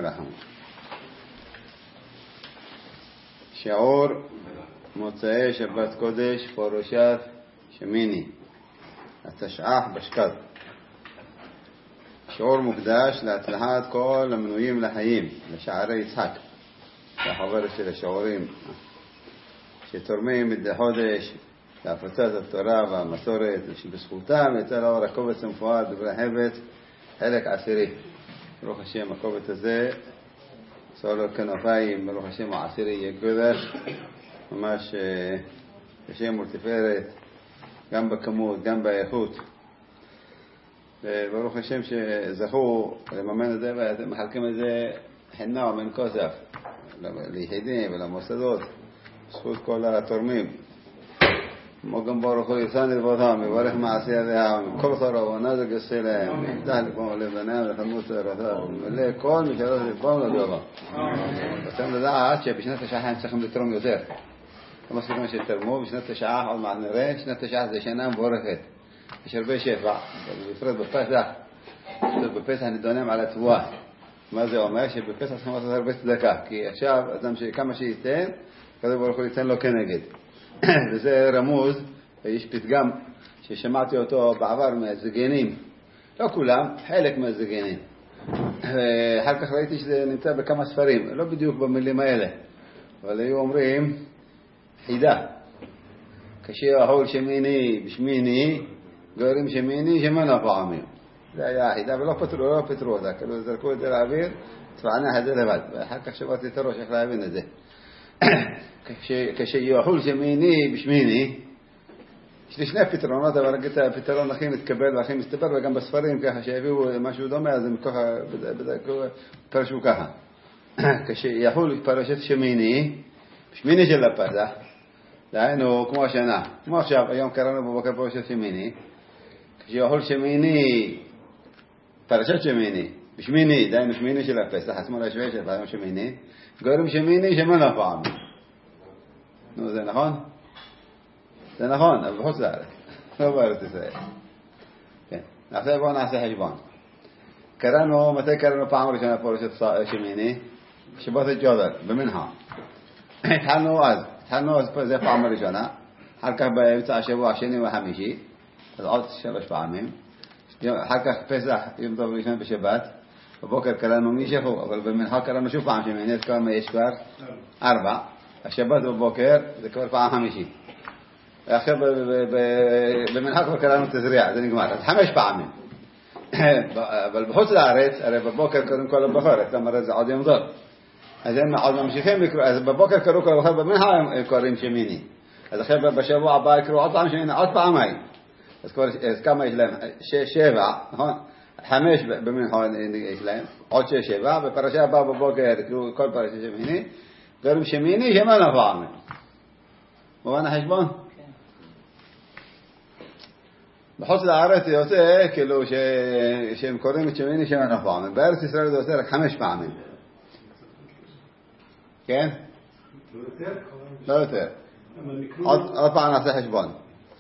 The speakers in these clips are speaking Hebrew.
ירחם. שיעור מוצאי שבת קודש פרשת שמיני, התשע"ח בשקת. שיעור מוקדש להצלחת כל המנויים לחיים, לשערי יצחק, והחבר של השיעורים שתורמים מדי חודש להפצת התורה והמסורת, שבזכותם יצא לאור הקובץ המפואר דברי חפץ חלק עשירי. ברוך השם, הקובץ הזה סולו כנפיים, ברוך השם העשירי יהיה קודש, ממש השם ולתפארת, גם בכמות גם באיכות. וברוך השם שזכו לממן את זה, ואתם מחלקים את זה חינם מן כוסף ליחידים ולמוסדות, זכות כל התורמים. כמו גם ברוך הוא יפסן לבותם, מברך מעשי ידיהם, כל חרו ונזק יעשה להם, יפתח לפעמים לבניהם לחמוץ לרתיו, מלא כל משאלות לפעמים לדובה. רוצים לדעת שבשנת השעה הם צריכים לתרום יותר. לא מספיק מה שתרמו, בשנת השעה עוד מעט נראה, שנת השעה זה שנה מבורכת. יש הרבה שפע, בפרט בפסח נדונים על התבואה. מה זה אומר? שבפסח צריכים לעשות הרבה צדקה, כי עכשיו אדם שכמה שייתן, כזה ברוך הוא ייתן לו כנגד. וזה רמוז, יש פתגם ששמעתי אותו בעבר מהזגנים, לא כולם, חלק מהזגנים. ואחר כך ראיתי שזה נמצא בכמה ספרים, לא בדיוק במילים האלה, אבל היו אומרים חידה, כשיאכול שמיני בשמיני, גורים שמיני שמנה פעמים. זה היה החידה, ולא פתרו אותה, כאילו זרקו את זה לאוויר, צבענה את זה לבד, ואחר כך שבאתי את הראש איך להבין את זה. כשיאכול שמיני בשמיני, יש לי שני פתרונות, אבל רק את הפתרון הכי מתקבל והכי מסתבר, וגם בספרים ככה שהביאו משהו דומה, אז הם ככה פרשו ככה. כשיאכול פרשת שמיני, בשמיני של הפסח, דהיינו כמו השנה, כמו עכשיו, היום קראנו בבוקר פרשת שמיני, כשיאכול שמיני, פרשת שמיני, בשמיני, דהיינו שמיני של הפסח, השמאל השווה של פעם שמיני, גורם שמיני שמנה פעם. נו, זה נכון? זה נכון, אבל בחוץ לארץ, לא בארץ ישראל. כן, עכשיו בואו נעשה חשבון. מתי קראנו פעם ראשונה פרשת שמיני? שבת הג'ודר, במנחה. התחלנו אז זה פעם ראשונה, אחר כך באמצע השבוע השני והחמישי, אז עוד 3 פעמים. אחר כך פסח, יום טוב ראשון בשבת, בבוקר קראנו מישהו, אבל במנחה קראנו שוב פעם שמיני, אז כמה יש כבר? 4. השבת בבוקר זה כבר פעם חמישית. עכשיו במנחה כבר קראנו תזריע, זה נגמר, אז 5 פעמים. אבל בחוץ לארץ, הרי בבוקר קוראים כל הבחורת, כלומר זה עוד יום טוב. אז הם עוד ממשיכים לקרוא, אז בבוקר קראו כל הבחורת, במנחה הם קוראים שמיני. אז עכשיו בשבוע הבא יקראו עוד פעם שמיני, עוד פעמיים. אז כמה יש להם? 7, נכון? 5 במנחה יש להם, עוד 6, 7, בפרשה הבאה בבוקר יקראו כל פרשה שמיני, קוראים שמיני שמנה פעמים. מובן החשבון? בחוץ לארץ זה יוצא כאילו שהם קוראים את שמיני שמנה פעמים. בארץ ישראל זה יוצא רק 5 פעמים. כן? לא יותר. עוד פעם נעשה חשבון.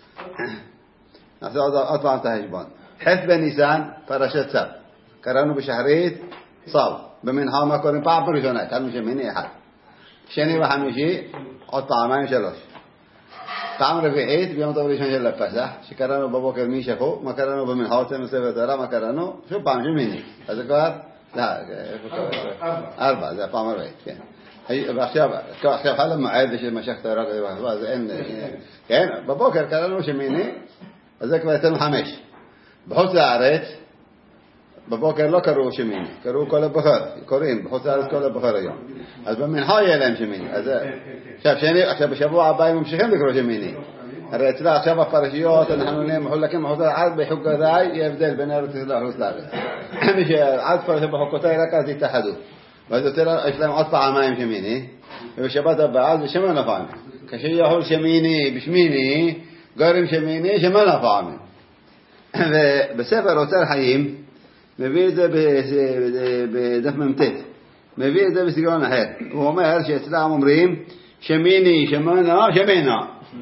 נעשה עוד פעם את החשבון. ח' בניסן פרשת צו. קראנו בשחרית צו. במנחה מה קוראים פעם ראשונה? קראנו שמיני 1. שני וחמישי עוד פעמיים 3. פעם רביעית ביום טוב ראשון של הפסח, שקראנו בבוקר מישהו, מה קראנו במנחה מספר תורה, מה קראנו? שוב פעם שמיני. אז זה כבר? לא, 4, זה הפעם הרביעית, כן. ועכשיו חל המועד שמשך תורה, אז אין, כן, בבוקר קראנו שמיני, אז זה כבר אצלנו 5. בחוץ לארץ, בבוקר לא קראו שמיני, קראו כל הבחור, קוראים בחוץ לארץ כל הבחור היום. אז במנחה יהיה להם שמיני. עכשיו בשבוע הבא הם ממשיכים לקרוא שמיני. הרי אצלה עכשיו הפרשיות, אנחנו נהיה מחולקים בחוץ לארץ, בחוקותיי יהיה הבדל בין ארץ ישראל לחוץ לארץ. מי שעד פרשת בחוקותיי רק אז יתאחדו. ואז יש להם עוד פעמיים שמיני, ובשבת הבאה זה שמנה פעמים. כשיאכול שמיני בשמיני, גורם שמיני שמנה פעמים. ובספר אוצר חיים, מביא את זה בדף מ"ט, מביא את זה בסגנון אחר. הוא אומר שאצלם אומרים שמיני, שמנה, שמנה.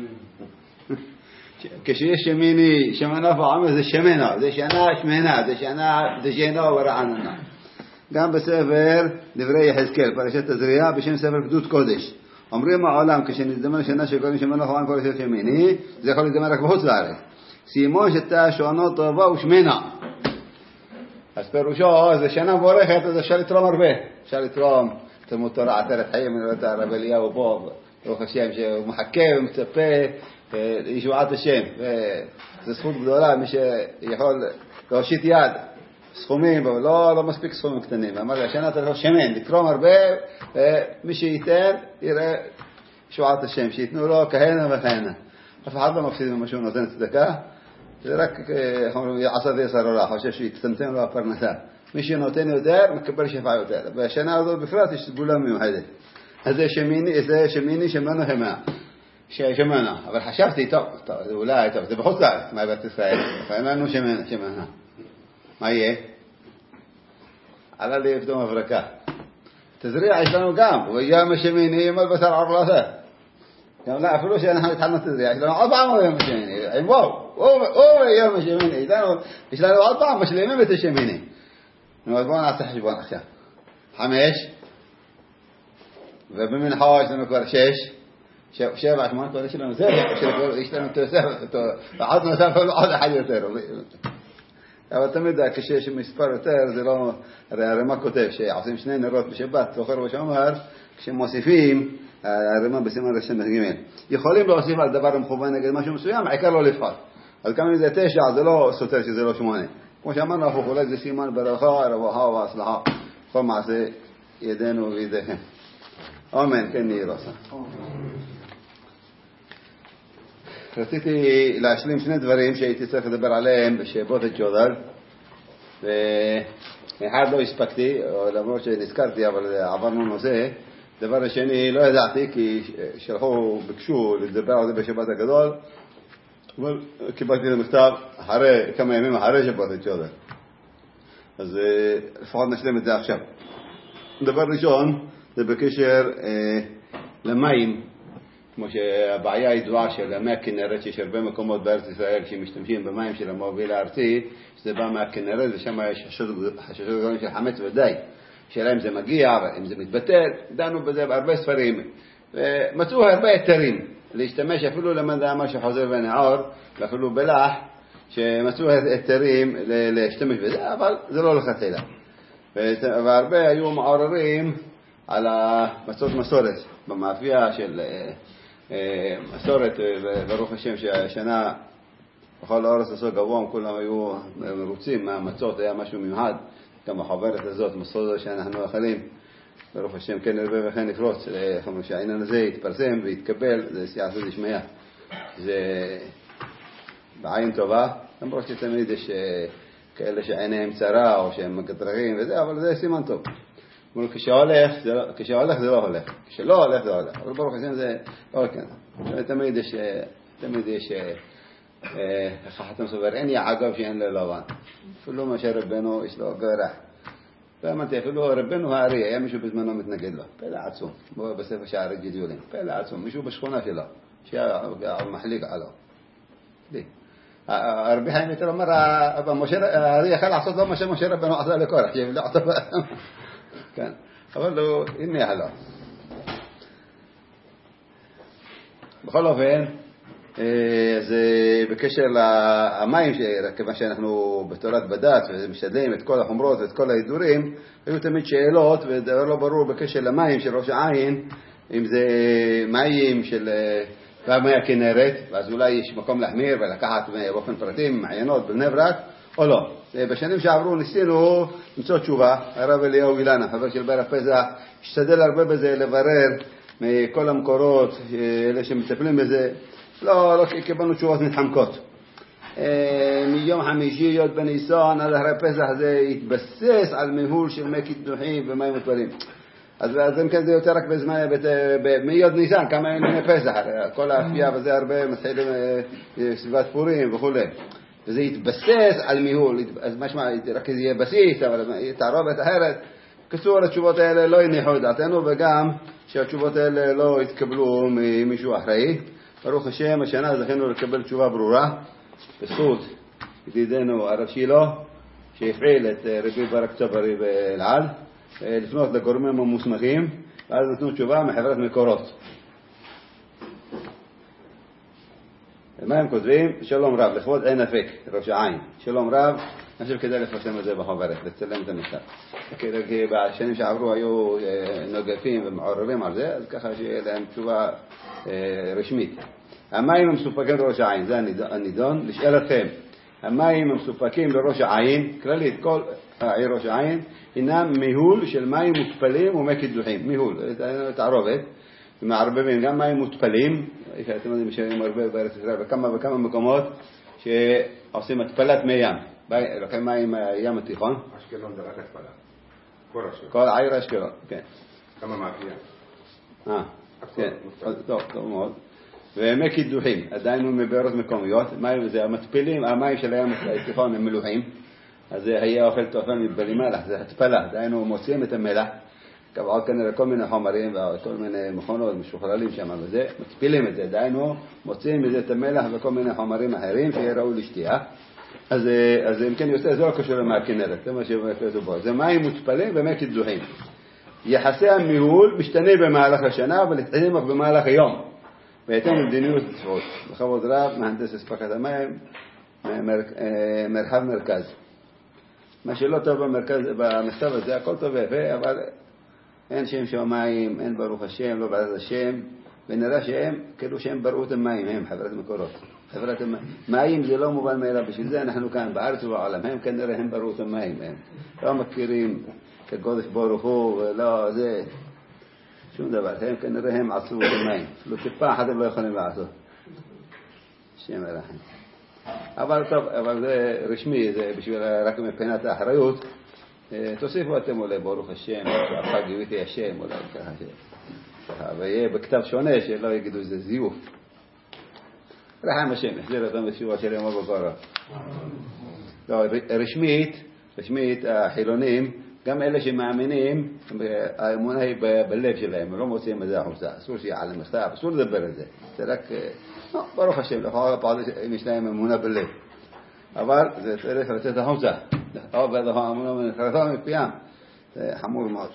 כשיש שמיני, שמנה פעם זה שמנה, זה שנה שמנה, זה שנה ורעננה. גם בספר דברי יחזקאל, פרשת תזריע, בשם ספר גדות קודש. אומרים העולם, כשנזדמן לשנה שגולים שמנו חוואן פרשת ימיני, זה יכול להזדמן רק בחוץ לארץ. סימון שתה שעונו טובה ושמנה. אז פירושו, זה שנה מבורכת, אז אפשר לתרום הרבה. אפשר לתרום, תלמוד תורה, עטרת חיים, את הרב אליהו פה, ברוך השם, שהוא מחכה ומצפה לישועת השם. וזו זכות גדולה, מי שיכול להושיט יד, סכומים, לא מספיק סכומים קטנים. אמר לי, השנה אתה לא שמן, לתרום הרבה, ומי שייתן, יראה ישועת השם, שיתנו לו כהנה וכהנה. אף אחד לא מפסיד ממה שהוא נותן צדקה, זה רק, איך אומרים, עשה ויסר עולה, חושב שיצטמצם לו הפרנסה. מי שנותן יותר, מקבל שפעה יותר. והשנה הזאת בפרט יש סגולה מיוחדת. אז זה שמיני שמנו המה. שמנה. אבל חשבתי, טוב, אולי, טוב, זה בחוץ לארץ, מארץ ישראל. לפעמים לנו שמנה. מה יהיה? עלה לי פתאום הברקה. תזריע יש לנו גם, ויום השמיני ימל בשר ערלתה. גם לא, אפילו שאנחנו התחלנו תזריע, יש לנו עוד פעם יום השמיני. וואו, יום השמיני. יש לנו עוד פעם משלימים את השמיני. אז בואו נעשה חשבון עכשיו. 5, ובמנחה יש לנו כבר 6, 7, 8, כבר יש לנו זה, יש לנו תוספת, ועוד נוסף עוד אחד יותר. אבל תמיד כשיש מספר יותר, זה לא, הרי הרמ"א כותב שעושים 2 נרות בשבת, זוכר מה שאומר, כשמוסיפים, הרמ"א בסימן ראשון ג' יכולים להוסיף על דבר מכוון נגד משהו מסוים, העיקר לא לבחור. אז גם אם זה 9, זה לא סותר שזה לא 8. כמו שאמרנו, אנחנו אולי זה סימן ברכה, רווחה והצלחה. כל מעשה ידינו וידיכם. אמן, כן יהי רצון. רציתי להשלים 2 דברים שהייתי צריך לדבר עליהם בשבועות ג'ודל. ואחד לא הספקתי, למרות שנזכרתי, אבל עברנו נושא. דבר השני לא ידעתי, כי ביקשו לדבר על זה בשבת הגדול. אבל קיבלתי למכתב כמה ימים אחרי שבועות ג'ודל. אז לפחות נשלם את זה עכשיו. דבר ראשון, זה בקשר למים. כמו שהבעיה הידועה של מי הכנרת, שיש הרבה מקומות בארץ ישראל שמשתמשים במים של המוביל הארצי, שזה בא מהכנרת, ושם יש חששות גדולים של חמץ ודי. שאלה אם זה מגיע, אם זה מתבטל, דנו בזה בהרבה ספרים. ומצאו הרבה היתרים להשתמש אפילו למדע שחוזר ונעור, ואפילו בלח, שמצאו היתרים להשתמש בזה, אבל זה לא לכתחילה. והרבה היו מעוררים על המצות מסורת, במאפייה של מסורת, ברוך השם שהשנה בכל האורס עשו גבוה, כולם היו מרוצים מהמצות, היה משהו מיוחד, גם החוברת הזאת, מסורת שאנחנו אכלים, ברוך השם כן נרבה וכן נפרוץ, שהעניין הזה יתפרסם ויתקבל, זה סייעתו דשמיא, זה בעין טובה, למרות שתמיד יש כאלה שעיניהם צרה או שהם מקטרגים וזה, אבל זה סימן טוב. כשהולך זה לא הולך, כשלא הולך זה הולך, אבל ברוך השם זה לא הולך. תמיד יש איך חתם סובר, אין יעגב שאין לו לבן, אפילו מה שרבנו יש לו גרח. ואמרתי, אפילו רבנו הארי, היה מישהו בזמנו מתנגד לו, פלא עצום, בספר שערי גידיולים, פלא עצום, מישהו בשכונה שלו, שהיה מחליק עליו. הרבי חיים יותר אומר, הארי יכל לעשות לו מה שמשה רבנו עשה לקורח, שיבלע אותו כן, אבל לא, הנה יחלו. בכל אופן, זה בקשר למים, כיוון שאנחנו בתורת בד"ץ ומשתדלים את כל החומרות ואת כל ההידורים, היו תמיד שאלות ודבר לא ברור בקשר למים של ראש העין, אם זה מים של מי הכנרת, ואז אולי יש מקום להחמיר ולקחת באופן פרטי מעיינות בבני ברק, או לא. בשנים שעברו ניסינו למצוא תשובה, הרב אליהו אילנה, חבר של ברח פסח, השתדל הרבה בזה לברר מכל המקורות, אלה שמטפלים בזה, לא קיבלנו תשובות מתחמקות. מיום חמישי י' בניסן עד אחרי פסח זה התבסס על ניהול של מי קידוחים ומים מותפלים. אז אם כן זה יותר רק בזמן, מי' ניסן, כמה ימים פסח, כל האפייה וזה הרבה מתחילים סביבת פורים וכו'. וזה יתבסס על מיהול, אז משמע, רק זה יהיה בסיס, אבל תערובת אחרת. קצור, התשובות האלה לא יניחו את דעתנו, וגם שהתשובות האלה לא יתקבלו ממישהו אחראי. ברוך השם, השנה זכינו לקבל תשובה ברורה, בזכות ידידנו הרב שילו, שהפעיל את רבי ברק צברי באלעד, לפנות לגורמים המוסמכים, ואז נתנו תשובה מחברת מקורות. מה הם כותבים? שלום רב, לכבוד אין אפק, ראש העין. שלום רב, אני חושב כדאי לפרסם את זה בחוברת, לצלם את המכתב. כי בשנים שעברו היו נוגפים ומעוררים על זה, אז ככה שיהיה להם תשובה רשמית. המים המסופקים לראש העין, זה הנידון. לשאלתכם, המים המסופקים לראש העין, כללית, כל העיר ראש העין, הינם מיהול של מים מותפלים ומי קידוחים. מיהול, תערובת, מערבבים גם מים מותפלים, אתם יודעים שאני מערבב בארץ ישראל בכמה וכמה מקומות שעושים התפלת מי ים. לוקחים מים ים התיכון. אשקלון זה רק התפלה. כל אשקלון. כל העיר אשקלון, כן. כמה מאפייה. כן, טוב מאוד. ומי קידוחים, עדיין הוא מבארות מקומיות, מים זה המתפילים, המים של הים התיכון הם מלוחים, אז זה היה אוכל תופעה מבלי מלח, זה התפלה, עדיין הוא מוציאים את המלח, קבעו כנראה כל מיני חומרים וכל מיני מכונות משוחררים שם, וזה, מתפילים את זה, עדיין הוא מוציאים מזה את המלח וכל מיני חומרים אחרים שיראו לשתייה, אז אם כן יוצא, זה לא קשור מהכנרת, זה מה שבקרסו פה, זה מים מותפלים ומי קידוחים. יחסי המיהול משתנה במהלך השנה, אבל להתעדים רק במהלך היום. בהתאם למדיניות צפות. בכבוד רב, מהנדס אספקת המים, מרחב מרכז. מה שלא טוב במכתב הזה, הכל טוב ויפה, אבל אין שם שמיים, אין ברוך השם, לא בעזרת השם, ונראה שהם, כאילו שהם בראו את המים, הם חברת מקורות. חברת המים. מים זה לא מובן מאליו, בשביל זה אנחנו כאן בארץ ובעולם, הם כנראה הם בראו את המים, הם לא מכירים כקודש ברוך הוא, ולא זה, שום דבר, הם כנראה הם עשו את המים, אפילו טיפה אחת הם לא יכולים לעשות. שם הרחם. אבל טוב, אבל זה רשמי, זה בשביל רק מבחינת האחריות, תוסיפו אתם אולי ברוך השם, שהפך גיביתי השם, אולי ככה, ויהיה בכתב שונה שלא יגידו שזה זיוף. רחם השם, יחזיר אותם בשיעור של יום הבקרה. לא, רשמית, החילונים, גם אלה שמאמינים, האמונה היא בלב שלהם, הם לא מוצאים את זה החוצה, אסור שיהיה על המכתב, אסור לדבר על זה. זה רק, ברוך השם, לפחות אם יש להם אמונה בלב. אבל זה צריך לצאת החוצה. אבל האמונה מנחרתה מפיים, זה חמור מאוד.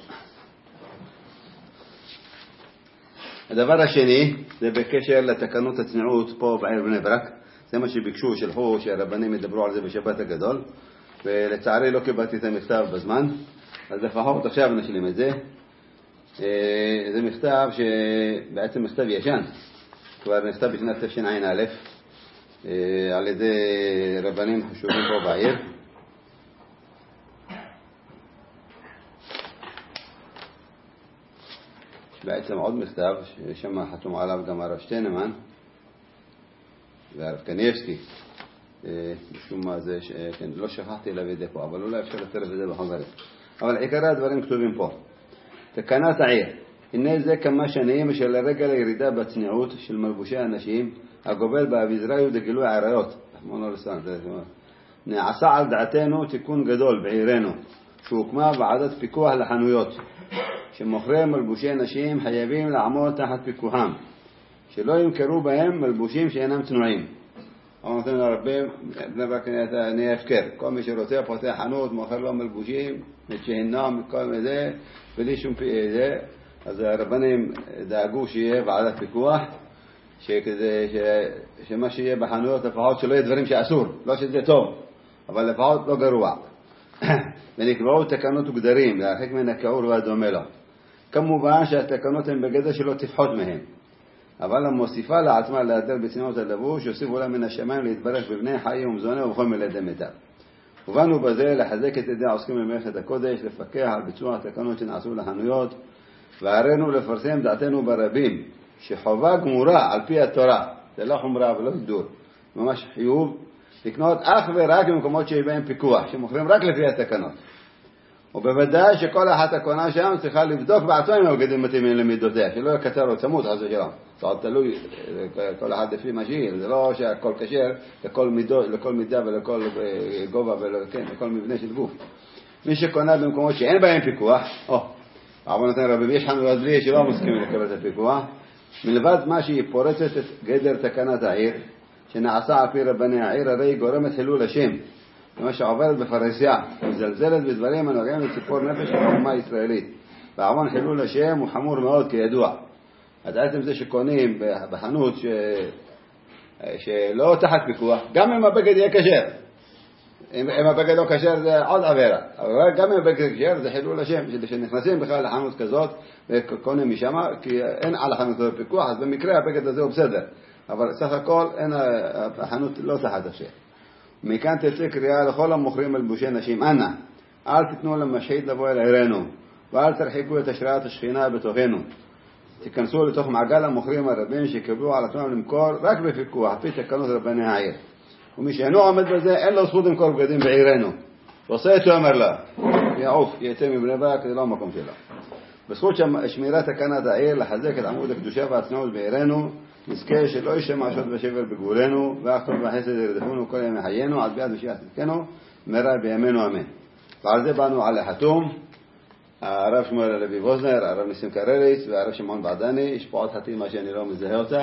הדבר השני, זה בקשר לתקנות הצניעות פה בעיר בני ברק. זה מה שביקשו, שלחו, שהרבנים ידברו על זה בשבת הגדול. ולצערי לא קיבלתי את המכתב בזמן, אז לפחות עכשיו נשלים את זה. זה מכתב שבעצם מכתב ישן, כבר נכתב בשנת תשע"א, על ידי רבנים חשובים פה בעיר. יש בעצם עוד מכתב ששם חתום עליו גם הרב שטיינמן והרב קניבסקי. משום מה זה, כן, לא שכחתי להביא את זה פה, אבל אולי אפשר לצרף את זה בחוברת. אבל עיקרי הדברים כתובים פה. תקנת העיר. הנה זה כמה שנים של הרגע לירידה בצניעות של מלבושי האנשים, הגובל באביזריות וגילוי עריות. נעשה על דעתנו תיקון גדול בעירנו, שהוקמה ועדת פיקוח לחנויות, שמוכרי מלבושי נשים חייבים לעמוד תחת פיקוחם, שלא ימכרו בהם מלבושים שאינם צנועים. אבל נותן לרבים, אני אפקר. כל מי שרוצה פותח חנות, מוכר לו מלבושים, מתשהנם, כל מזה, בלי שום זה. אז הרבנים דאגו שיהיה ועדת פיקוח, שמה שיהיה בחנויות לפחות שלא יהיה דברים שאסור, לא שזה טוב, אבל לפחות לא גרוע. ונקבעו תקנות וגדרים, להרחיק מן הכעור והדומה לו. כמובן שהתקנות הן בגדר שלא תפחות מהם. אבל המוסיפה לעצמה להדל בצניעות הלבוש, יוסיפו לה מן השמיים להתברך בבני חי ומזונה ובכל מלאדי מיטב. ובאנו בזה לחזק את ידי העוסקים במלאכת הקודש, לפקח על ביצוע התקנות שנעשו לחנויות, והראינו לפרסם דעתנו ברבים, שחובה גמורה על פי התורה, זה לא חומרה ולא גדור, ממש חיוב, לקנות אך ורק במקומות שיש בהם פיקוח, שמוכרים רק לפי התקנות. ובוודאי שכל אחת הקונה שם צריכה לבדוק בעצמה אם הבגדים מתאימים למידותיה, שלא יקצר או צמוד חס ושלום. זה עוד תלוי, כל אחד לפי מה שהיא, זה לא שהכל כשר לכל מידה ולכל גובה ולכל מבנה של גוף. מי שקונה במקומות שאין בהם פיקוח, אבל נותן רבי, יש חנויות בלי שלא מסכימים לקבל את הפיקוח, מלבד מה שהיא פורצת את גדר תקנת העיר, שנעשה על פי רבני העיר, הרי היא גורמת חילול השם, למה שעוברת בפרהסיה, ומזלזלת בדברים הנוגעים לציפור נפש של האומה הישראלית. והעוון חילול השם הוא חמור מאוד כידוע. אז עצם זה שקונים בחנות שלא תחת פיקוח, גם אם הבגד יהיה כשר. אם הבגד לא כשר זה עוד עבירה, אבל גם אם הבגד כשר זה חילול השם, שנכנסים בכלל לחנות כזאת וקונים משם, כי אין על החנות כזאת פיקוח, אז במקרה הבגד הזה הוא בסדר. אבל סך הכל החנות לא תחת השם. מכאן תצא קריאה לכל המוכרים מלבושי נשים, אנא, אל תיתנו למשחית לבוא אל עירנו, ואל תרחיקו את השראת השכינה בתוכנו. תיכנסו לתוך מעגל המוכרים הרבים שיקבלו על עצמם למכור רק בפיקוח, על פי תקנות רבני העיר. ומי שאינו עומד בזה, אין לו זכות למכור בגדים בעירנו. ועושה את שאומר לה, יעוף, יצא מבני ברק, זה לא המקום שלו. בזכות שמירת תקנת העיר, לחזק את עמוד הקדושה והצניעות בעירנו, נזכה שלא יישמע שוד ושבר בגבולנו, ואך טוב וחסד ירדפונו כל ימי חיינו, עד ביאת משיח צדקנו, מהרה בימינו אמן. ועל זה באנו על החתום, הרב שמואל הלוי ווזנר, הרב ניסים קרליס והרב שמעון בעדני. יש פה עוד חתימה שאני לא מזהה אותה.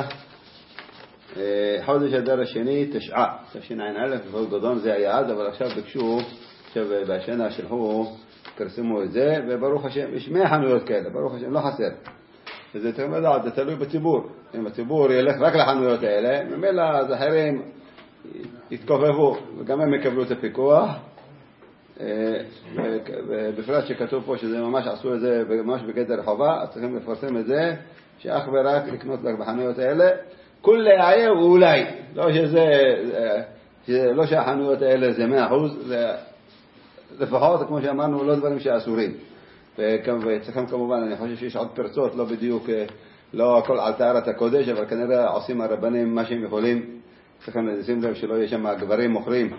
חודש אדר השני, תשע"א, לפחות גדול זה היה אז, אבל עכשיו ביקשו, עכשיו בשנה שלחו, פרסמו את זה, וברוך השם, יש 100 חנויות כאלה, ברוך השם, לא חסר. וזה תמיד, זה תלוי בציבור. אם הציבור ילך רק לחנויות האלה, ממילא אז אחרים יתכופפו, וגם הם יקבלו את הפיקוח. בפרט שכתוב פה שזה ממש עשו את זה ממש בגדר חובה, אז צריכים לפרסם את זה, שאך ורק לקנות רק בחנויות האלה. כל העיר אולי, לא שהחנויות האלה זה 100%, זה לפחות, כמו שאמרנו, לא דברים שאסורים. וצריכים כמובן, אני חושב שיש עוד פרצות, לא בדיוק, לא הכל על טהרת הקודש, אבל כנראה עושים הרבנים מה שהם יכולים. צריכים לשים לב שלא יהיה שם גברים מוכרים.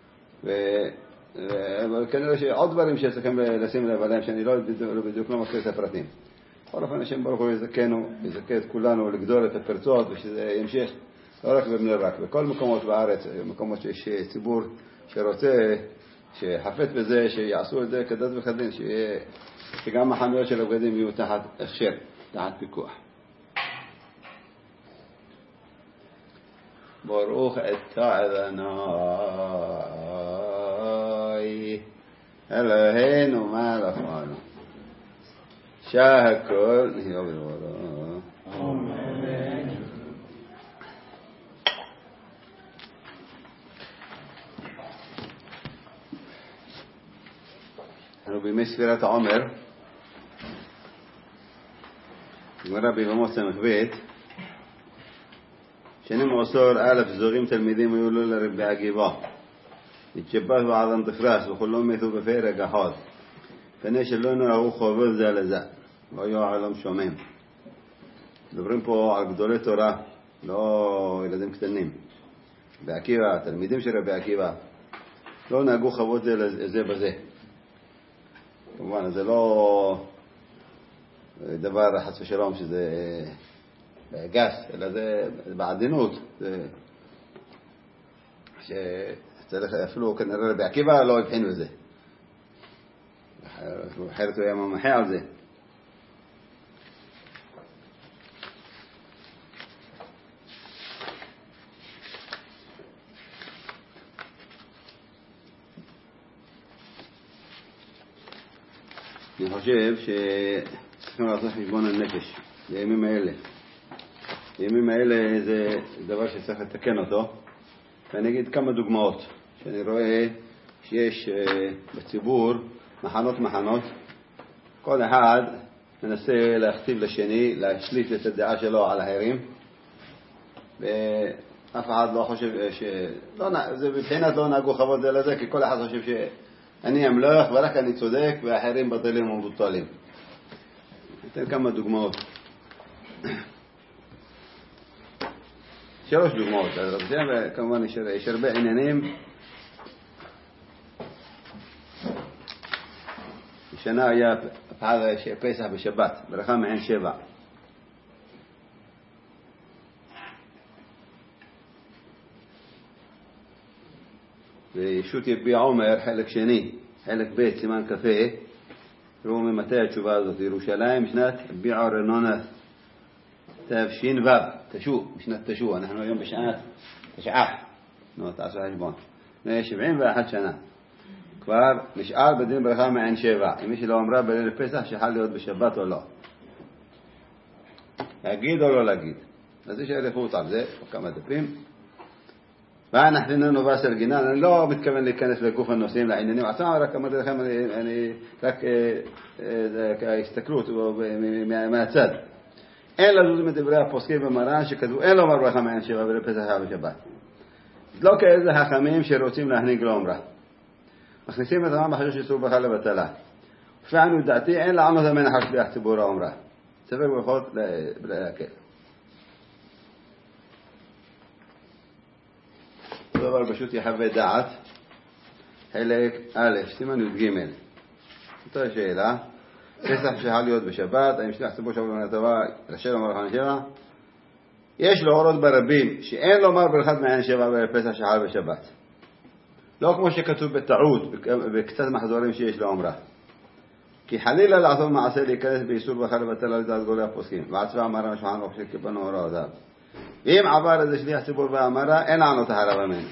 אבל כנראה שעוד דברים שצריכים לשים לב עליהם, שאני לא בדיוק לא מכיר את הפרטים. בכל אופן, השם ברוך הוא יזכנו, יזכה את כולנו לגדול את הפרצות, ושזה ימשיך לא רק בבני ברק, בכל מקומות בארץ, מקומות שיש ציבור שרוצה, שחפץ בזה, שיעשו את זה כדת וכדין, שגם החנויות של הבגדים יהיו תחת הכשר, תחת פיקוח. ברוך אתה אדוני אלוהינו מלכנו שהכל נהיה בדברו. אמן. אנחנו בימי ספירת העומר, גמרא ביבמות ס"ב, שנים עשור אלף זורים תלמידים היו לו לרבי עקיבא, התשבחו עדם תפרס וכולם מתו בפרק אחד, פני שלא נראו חובות זה לזה, והיו העולם שומם. מדברים פה על גדולי תורה, לא ילדים קטנים. בעקיבא, תלמידים של רבי עקיבא, לא נהגו חוות זה בזה. כמובן, זה לא דבר חס ושלום שזה גס, אלא זה בעדינות. שצריך אפילו כנראה רבי עקיבא לא הבחינו את זה. אחרת הוא היה ממחה על זה. אני חושב שצריכים לעשות חשבון הנפש בימים האלה. בימים האלה זה דבר שצריך לתקן אותו. ואני אגיד כמה דוגמאות שאני רואה שיש בציבור מחנות. כל אחד מנסה להכתיב לשני, להשליט את הדעה שלו על האחרים. ואף אחד לא חושב זה בבחינת לא נהגו חוות זה לזה, כי כל אחד חושב שאני אמלך ורק אני צודק והאחרים בטלים ומבוטלים. אתן כמה דוגמאות. 3 דוגמאות. וכמובן יש הרבה עניינים. השנה היה פסח בשבת, ברכה מעין 7. וישות יביע עומר, חלק שני, חלק ב' סימן קפה. תראו ממתי התשובה הזאת. ירושלים שנת ביע רנונה תש"ו, תש"ו, משנת תש"ו. אנחנו היום בשנת תשע"ח. תעשו חשבון. לפני 71 שנה. כבר נשאל בדין ברכה מעין שבע, אם מי שלא אמרה בליל פסח שחל להיות בשבת או לא. להגיד או לא להגיד. אז יש עריכות על זה, כמה דפים. ואנחנו נובס אל-גינן, אני לא מתכוון להיכנס לגוף הנושאים לעניינים עצמם, רק אמרתי לכם, אני רק הסתכלות מהצד. אין לזוז מדברי הפוסקים במרן שכתבו, אין לומר ברכה מעין שבע בליל פסח שחל בשבת. לא כאיזה חכמים שרוצים להנהיג לאומרה. מכניסים את המם בחשש איסור ברכה לבטלה. ופענו דעתי, אין לענות המנחש שליח ציבור האומרה. ספק ברכות להקל. דבר פשוט יחווה דעת. חלק א', סימן י"ג. אותה שאלה. פסח שחל להיות בשבת, האם שליח ציבור שבוע בנה טובה, רשאי לומר ברכה מעין שבע? יש להורות ברבים שאין לומר ברכת מעין שבע בפסח שחל בשבת. לא כמו שכתוב בטעות, בקצת מחזורים שיש לאומרה. כי חלילה לעשות מעשה להיכנס באיסור ברכה לבטלה לדעת גולי הפוסקים. ועצבה אמרה משמען רוח שקיבלנו הוראותיו. ואם עבר איזה שליח ציבור ואמרה, אין לענות הרב ממנו.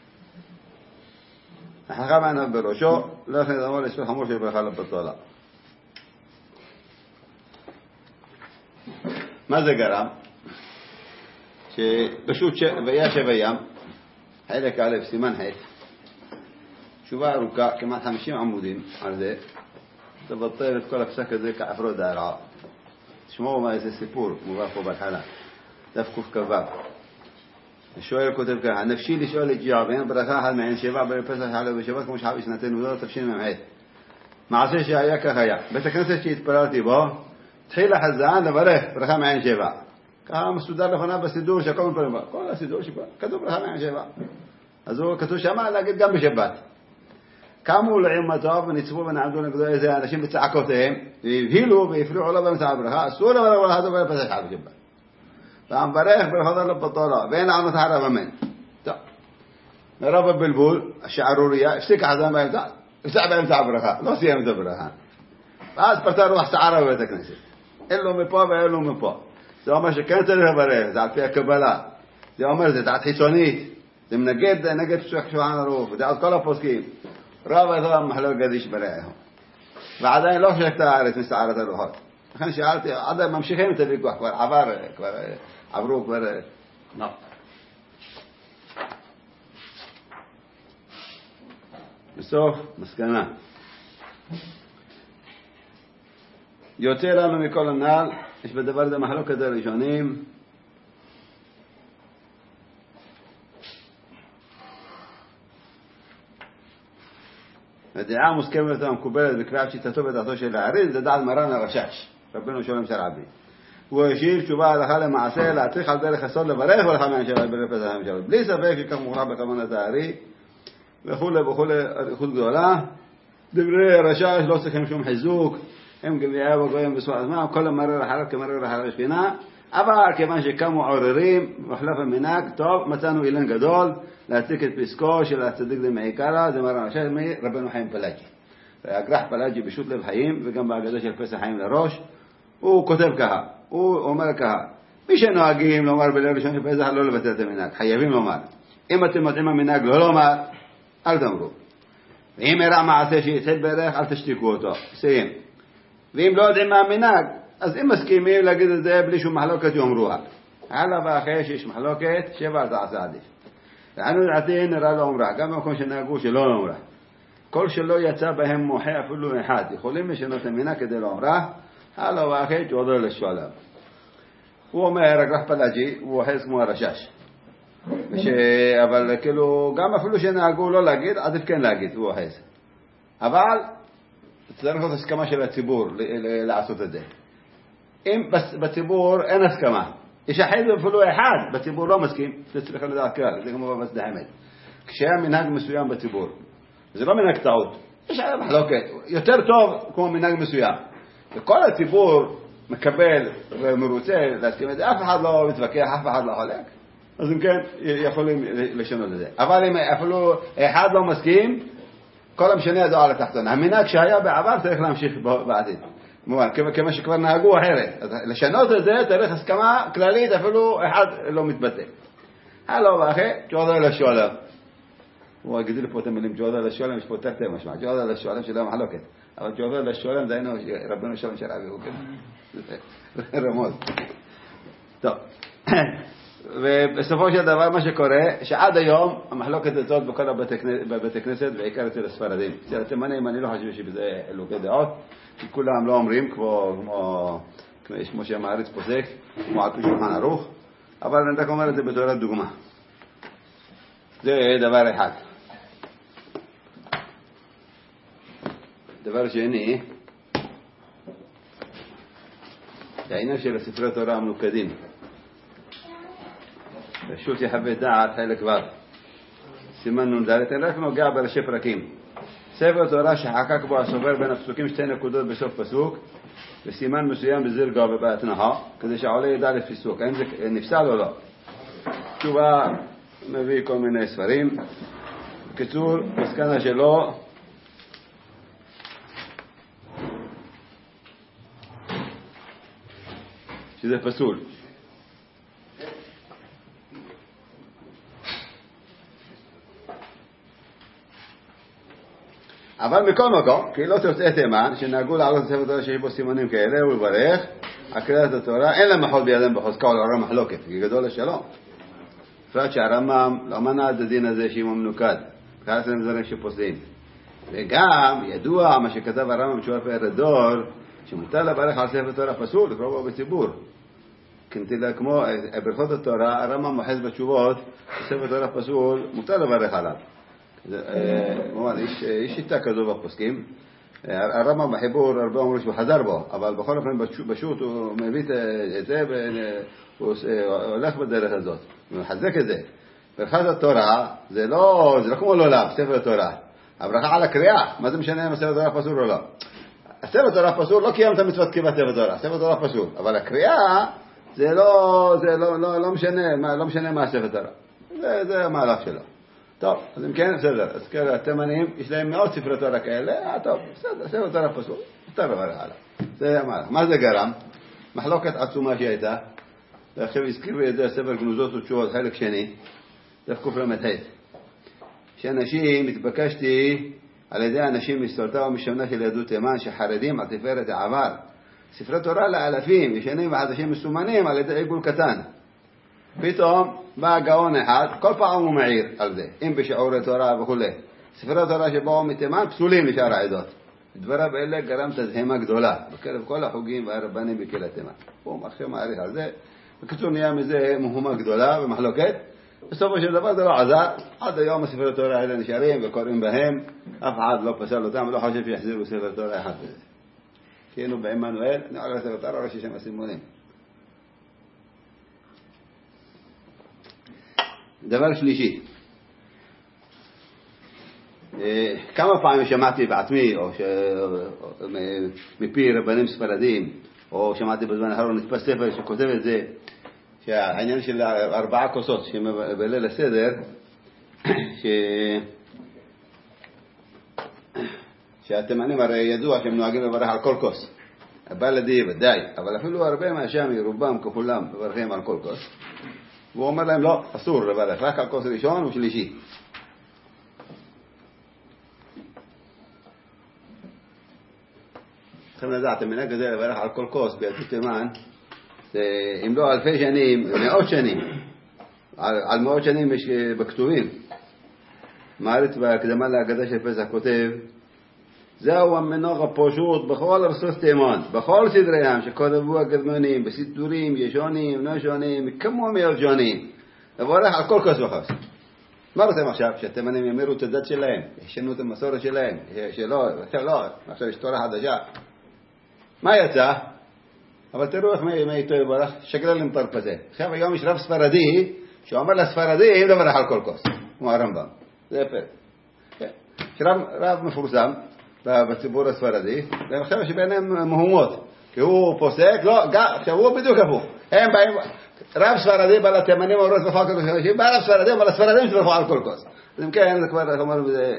החכם עיניו בראשו, לא יכנס אמור לאיסור חמור של ברכה לבטלה. מה זה גרם? שפשוט ויה שבים, חלק א' סימן ח', תשובה ארוכה, כמעט 50 עמודים על זה, תבטל את כל הפסק הזה כעפרות דהרעה. תשמעו מה איזה סיפור מובא פה בהתחלה. דף קכ"ו. השואל כותב ככה, נפשי לשאול את ג'עבן ברכה אחת מעין שבע בפסח שחל בשבת כמו שחל בשנתנו זאת תשמ"ח. מעשה שהיה כך היה. בית הכנסת שהתפללתי בו, התחיל החזן לברך ברכה מעין שבע. ככה מסודר לפניו בסידור שכל מפללים. כל הסידור כתוב ברכה מעין שבע. אז הוא כתוב שמה להגיד גם בשבת. קמו לעומתו וניצבו ונעמדו נגדו איזה אנשים בצעקותיהם, והבהילו והפריעו לו באמצע הברכה, אסור לו ולברכה זו בפסח שחל בשבת. והמברך ברכות לו בטלה, ואין לענות הרב אמן. טוב. מרוב הבלבול, השערוריה, הפסיק החזן באמצע, הפסק באמצע הברכה, לא סיים את הברכה. ואז פרטה רוח סערה בבית הכנסת. אין לו מפה ואין לו מפה. זה אומר שכן צריך לברך, זה על פי הקבלה. זה אומר, זה דעת חיצונית. זה נגד שולחן ערוך, ודעת כל הפוסקים. רב הזה מחלוק גדיש ברעיהו. ועדיין לא חשק את הארץ מסערת הרוחות. לכן שאלתי, עדיין ממשיכים את הוויכוח, כבר עברו כבר... לא. בסוף, מסקנה. יוצא לנו מכל הנעל, יש בדבר הזה מחלוקת הראשונים. הדעה המוסכמת והמקובלת בקריאת שיטתו ודעתו של האריז זה דעת מרן הרש"ש, רבנו שלום שרעבי. הוא השיב תשובה הלכה למעשה להצליח על דרך הסוד לברך ברכה מעין שבע בליל פסח שחל. בלי ספק שכך מוכרח בכוונת הארי וכולי אריכות גדולה. דברי הרש"ש לא צריכים שום חיזוק, הם גבייה וגויים בסועת עצמם, כל המרר החלק כמרר החלק שכינה. אבל כיוון שקמו עוררים מחלף המנהג, טוב, מצאנו אילן גדול להציג את פסקו של הצדיק דמעיקרא, זה מרן הרש"ש רבנו חיים פלאג'י. הגר"ח פלאג'י בשו"ת לב חיים וגם בהגדה של פסח חיים לראש, הוא כותב ככה, הוא אומר ככה, מי שנוהגים לומר בליל ראשון של פסח לא לבטל את המנהג, חייבים לומר. אם אתם מוצאים המנהג לא לומר, אל תאמרו. ואם הרע מעשה שיצא ברך, אל תשתיקו אותו, סיים. ואם לא יודעים מה המנהג, אז אם מסכימים להגיד את זה בלי שום מחלוקת יאמרוה. הלאה ואחרי שיש מחלוקת, שבע תעשה עדיף. וענו דעתי נראה לאומרה, גם במקום שנהגו שלא לאומרה. כל שלא יצא בהם מוחה אפילו אחד, יכולים לשנות המנהג כדי לאומרה, הלאה ואחרי תעודו לשואליו. הוא אומר, הגר"ח פלאג'י, הוא אוחז כמו הרש"ש. אבל כאילו, גם אפילו שנהגו לא להגיד, עדיף כן להגיד, הוא אוחז. אבל, צריך להיות הסכמה של הציבור לעשות את זה. אם בציבור אין הסכמה, יש אחרי אפילו אחד, בציבור לא מסכים, זה צריך לדעת כלל, זה כמו במסדה האמת. כשהיה מנהג מסוים בציבור, זה לא מנהג טעות, יש מחלוקת, יותר טוב כמו מנהג מסוים. וכל הציבור מקבל ומרוצה להסכים את זה, אף אחד לא מתווכח, אף אחד לא חולק, אז אם כן, יכולים לשנות את זה. אבל אם אפילו אחד לא מסכים, כל המשנה ידוע על התחתון. המנהג שהיה בעבר צריך להמשיך בעתיד. כמה שכבר נהגו אחרת. אז לשנות את זה צריך הסכמה כללית, אפילו אחד לא מתבטא. הלאה ואחרי, תעודו לשואליו. הוא הגדיל פה את המילים ג'ודה לשולם, יש פה תרתי משמע, ג'ודה לשולם שלא מחלוקת, אבל ג'ודה לשולם דיינו רבנו שלום של אבי, הוא כן, רמוז. טוב, ובסופו של דבר מה שקורה, שעד היום המחלוקת הזאת בכל בבתי כנסת, בעיקר אצל הספרדים. אצל התימנים אני לא חושב שבזה חילוקי דעות, כי כולם לא אומרים כמו שהמעריץ פוסק, כמו על פי שולחן ערוך, אבל אני רק אומר את זה בתור דוגמה. זה דבר אחד. דבר שני, זה העניין של הספרי תורה המנוקדים. רשות יחווה דעת חלק ו' סימן נ"ד, אני רק נוגע בראשי פרקים. ספר תורה שחקק בו הסופר בין הפסוקים 2 נקודות בסוף פסוק וסימן מסוים בזירגה ובהתנאה, כדי שהעולה ידע לפי סוג האם זה נפסל או לא. תשובה מביא כל מיני ספרים. בקיצור, מסקנה שלו שזה פסול. אבל מכל מקום, קהילות יוצאי תימן שנהגו לעלות לספר תורה שיש בו סימנים כאלה ולברך על קריאת התורה, אין להם מחול בידם בחוזקה ולעורר מחלוקת, כי גדול לשלום. בפרט שהרמב"ם לא מנע את הדין הזה שאם הוא מנוקד, בכלל להם דברים שפוסלים. וגם ידוע מה שכתב הרמב"ם בתשובה פאר הדור, שמותר לברך על ספר תורה פסול, לקרוא בו בציבור. כמו ברכות התורה, הרמב"ם מוחז בתשובות, ספר תורה פסול, מותר לברך עליו. יש שיטה כזו בפוסקים. הרמב"ם בחיבור הרבה אומרים שהוא חזר בו, אבל בכל אופן בשו"ת הוא מביא את זה והוא הולך בדרך הזאת, הוא מחזק את זה. ברכת התורה זה לא כמו לולב, ספר תורה. הברכה על הקריאה, מה זה משנה אם הספר תורה פסול או לא? הספר תורה פסול, לא קיימת מצוות כתיבת ספר תורה, הספר תורה פסול, אבל הקריאה זה לא משנה מה הספר תורה. זה המהלך שלו. טוב, אז אם כן, בסדר. אז כאלה, התימנים, יש להם מאות ספרי תורה כאלה, טוב, בסדר, ספר תורה פסול, יותר לברך עליו. זה המהלך. מה זה גרם? מחלוקת עצומה שהייתה, ועכשיו הזכירו את זה, ספר גנוזות ותשובות, חלק שני, דף קל"ה. שאנשים, התבקשתי על ידי אנשים מסורתה ומשמנה של יהדות תימן, שחרדים על תפארת העבר, ספרי תורה לאלפים, ישנים וחדשים מסומנים על ידי עיגול קטן. פתאום בא גאון אחד, כל פעם הוא מעיר על זה, אם בשיעורי תורה וכו'. ספרי תורה שבאו מתימן פסולים לשאר העדות. דבריו אלה גרם תדהמה גדולה בקרב כל החוגים והרבנים בקהילת תימן. הוא עכשיו מעריך על זה. בקיצור נהיה מזה מהומה גדולה ומחלוקת. בסופו של דבר זה לא עזר. עד היום הספרי תורה האלה נשארים וקוראים בהם. אף אחד לא פסל אותם, לא חושב שיחזירו ספר תורה אחד בזה. כאילו בעמנואל, נעלה לספר תורה ראשי שם הסימונים. דבר שלישי, כמה פעמים שמעתי בעצמי או מפי רבנים ספרדים, או שמעתי בזמן האחרון נתפס ספר שכותב את זה, שהעניין של 4 כוסות שבליל הסדר, שהתימנים הרי ידוע שהם נוהגים לברך על כל כוס, הבלדי ודאי, אבל אפילו הרבה מהשמי, רובם ככולם מברכים על כל כוס. והוא אומר להם לא, אסור לברך, רק על כוס ראשון ושלישי. צריכים לדעת, המנהג הזה לברך על כל כוס ביהדות תימן, אם לא אלפי שנים, מאות שנים, על מאות שנים יש בכתובים. מעריץ בהקדמה להגדה של פסח כותב, זהו המנהג הפשוט בכל ארצות תימן, בכל סדריהם שכתבו הגרמנים, בסידורים ישונים, נשונים, כמו מאות שנים, לברך על כל כוס וכוס. מה רוצים עכשיו? שהתימנים ימירו את הדת שלהם, ישנו את המסורת שלהם, עכשיו יש תורה חדשה. מה יצא? אבל תראו איך מה איתו יברך, שגרל למטרפזה. עכשיו היום יש רב ספרדי, שאומר לספרדים לברך על כל כוס, כמו הרמב"ם. זה יפה. יש רב מפורסם, בציבור הספרדי, ועכשיו יש ביניהם מהומות, כי הוא פוסק, לא, עכשיו הוא בדיוק הפוך. הם באים, רב ספרדי בא לתימנים אומרות בכל כל כוס, בא רב ספרדי, אבל הספרדים שלו על כל כוס. אז אם כן, זה כבר, איך אומרים בזה,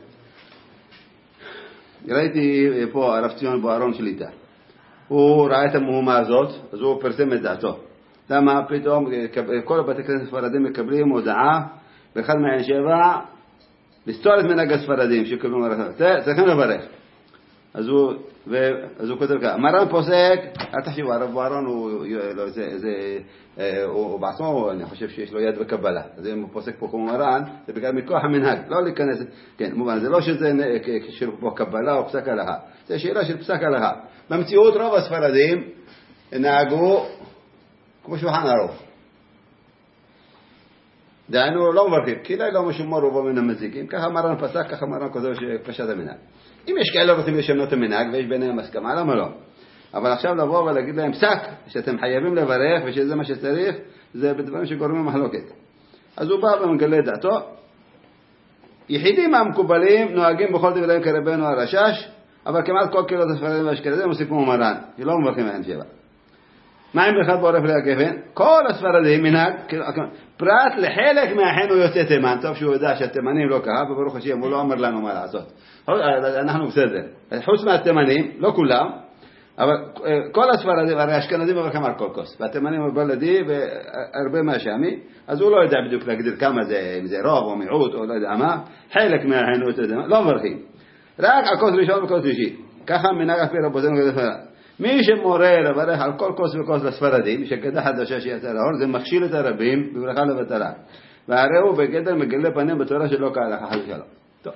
ראיתי פה הרב ציון בוארון שליטה. הוא ראה את המהומה הזאת, אז הוא פרסם את דעתו. למה פתאום כל בתי כנסת הספרדים מקבלים הודעה, באחד מהשבע, לסתור את מנהג הספרדים שכלום צריכים לברך. אז הוא כותב ככה, מרן פוסק, אל תחשבו, הרב ברון הוא בעצמו, אני חושב שיש לו יד בקבלה, אז אם הוא פוסק פה כמו מרן, זה בגלל מכוח המנהג, לא להיכנס, כן, מובן, זה לא שזה של פה קבלה או פסק הלכה, זה שאלה של פסק הלכה. במציאות רוב הספרדים נהגו כמו שולחן ערוך. דהיינו לא מברכים, כי לא משום רובו מן המזיקים, ככה מרן פסק, ככה מרן כותב שפשט המנהג. אם יש כאלה רוצים לשנות את המנהג ויש ביניהם הסכמה, למה לא? אבל עכשיו לבוא ולהגיד להם פסק, שאתם חייבים לברך ושזה מה שצריך, זה בדברים שגורמים מחלוקת. אז הוא בא ומגלה דעתו. יחידים המקובלים נוהגים בכל דבריהם כרבנו הרשש, אבל כמעט כל קהילות הספרדים והאשכנזים עושים כמו מרן, שלא מברכים מהם שבע. מה עם אחד בעורף ליגפן? כל הספרדים מנהג, פרט לחלק מאחינו יוצא תימן, טוב שהוא יודע שהתימנים לא ככה, וברוך השם הוא לא אומר לנו מה לעשות. אנחנו בסדר. חוץ מהתימנים, לא כולם, אבל כל הספרדים, הרי האשכנזים מברכים על כל כוס, והתימנים הוא בלדי והרבה מהשמי, אז הוא לא יודע בדיוק להגדיר כמה זה, אם זה רוב או מיעוט או לא יודע מה, חלק מאחינו יוצא תימן, לא מברכים. רק על כוס ראשון וכוס שלישי. ככה מנהג על פי רבותינו גדול. מי שמורה לברך על כל כוס וכוס לספרדים, שקדח חדשה שיצא לאור, זה מכשיל את הרבים בברכה לבטלה. והרי הוא בגדר מגלה פנים בתורה שלא כהלכה חס ושלום. טוב.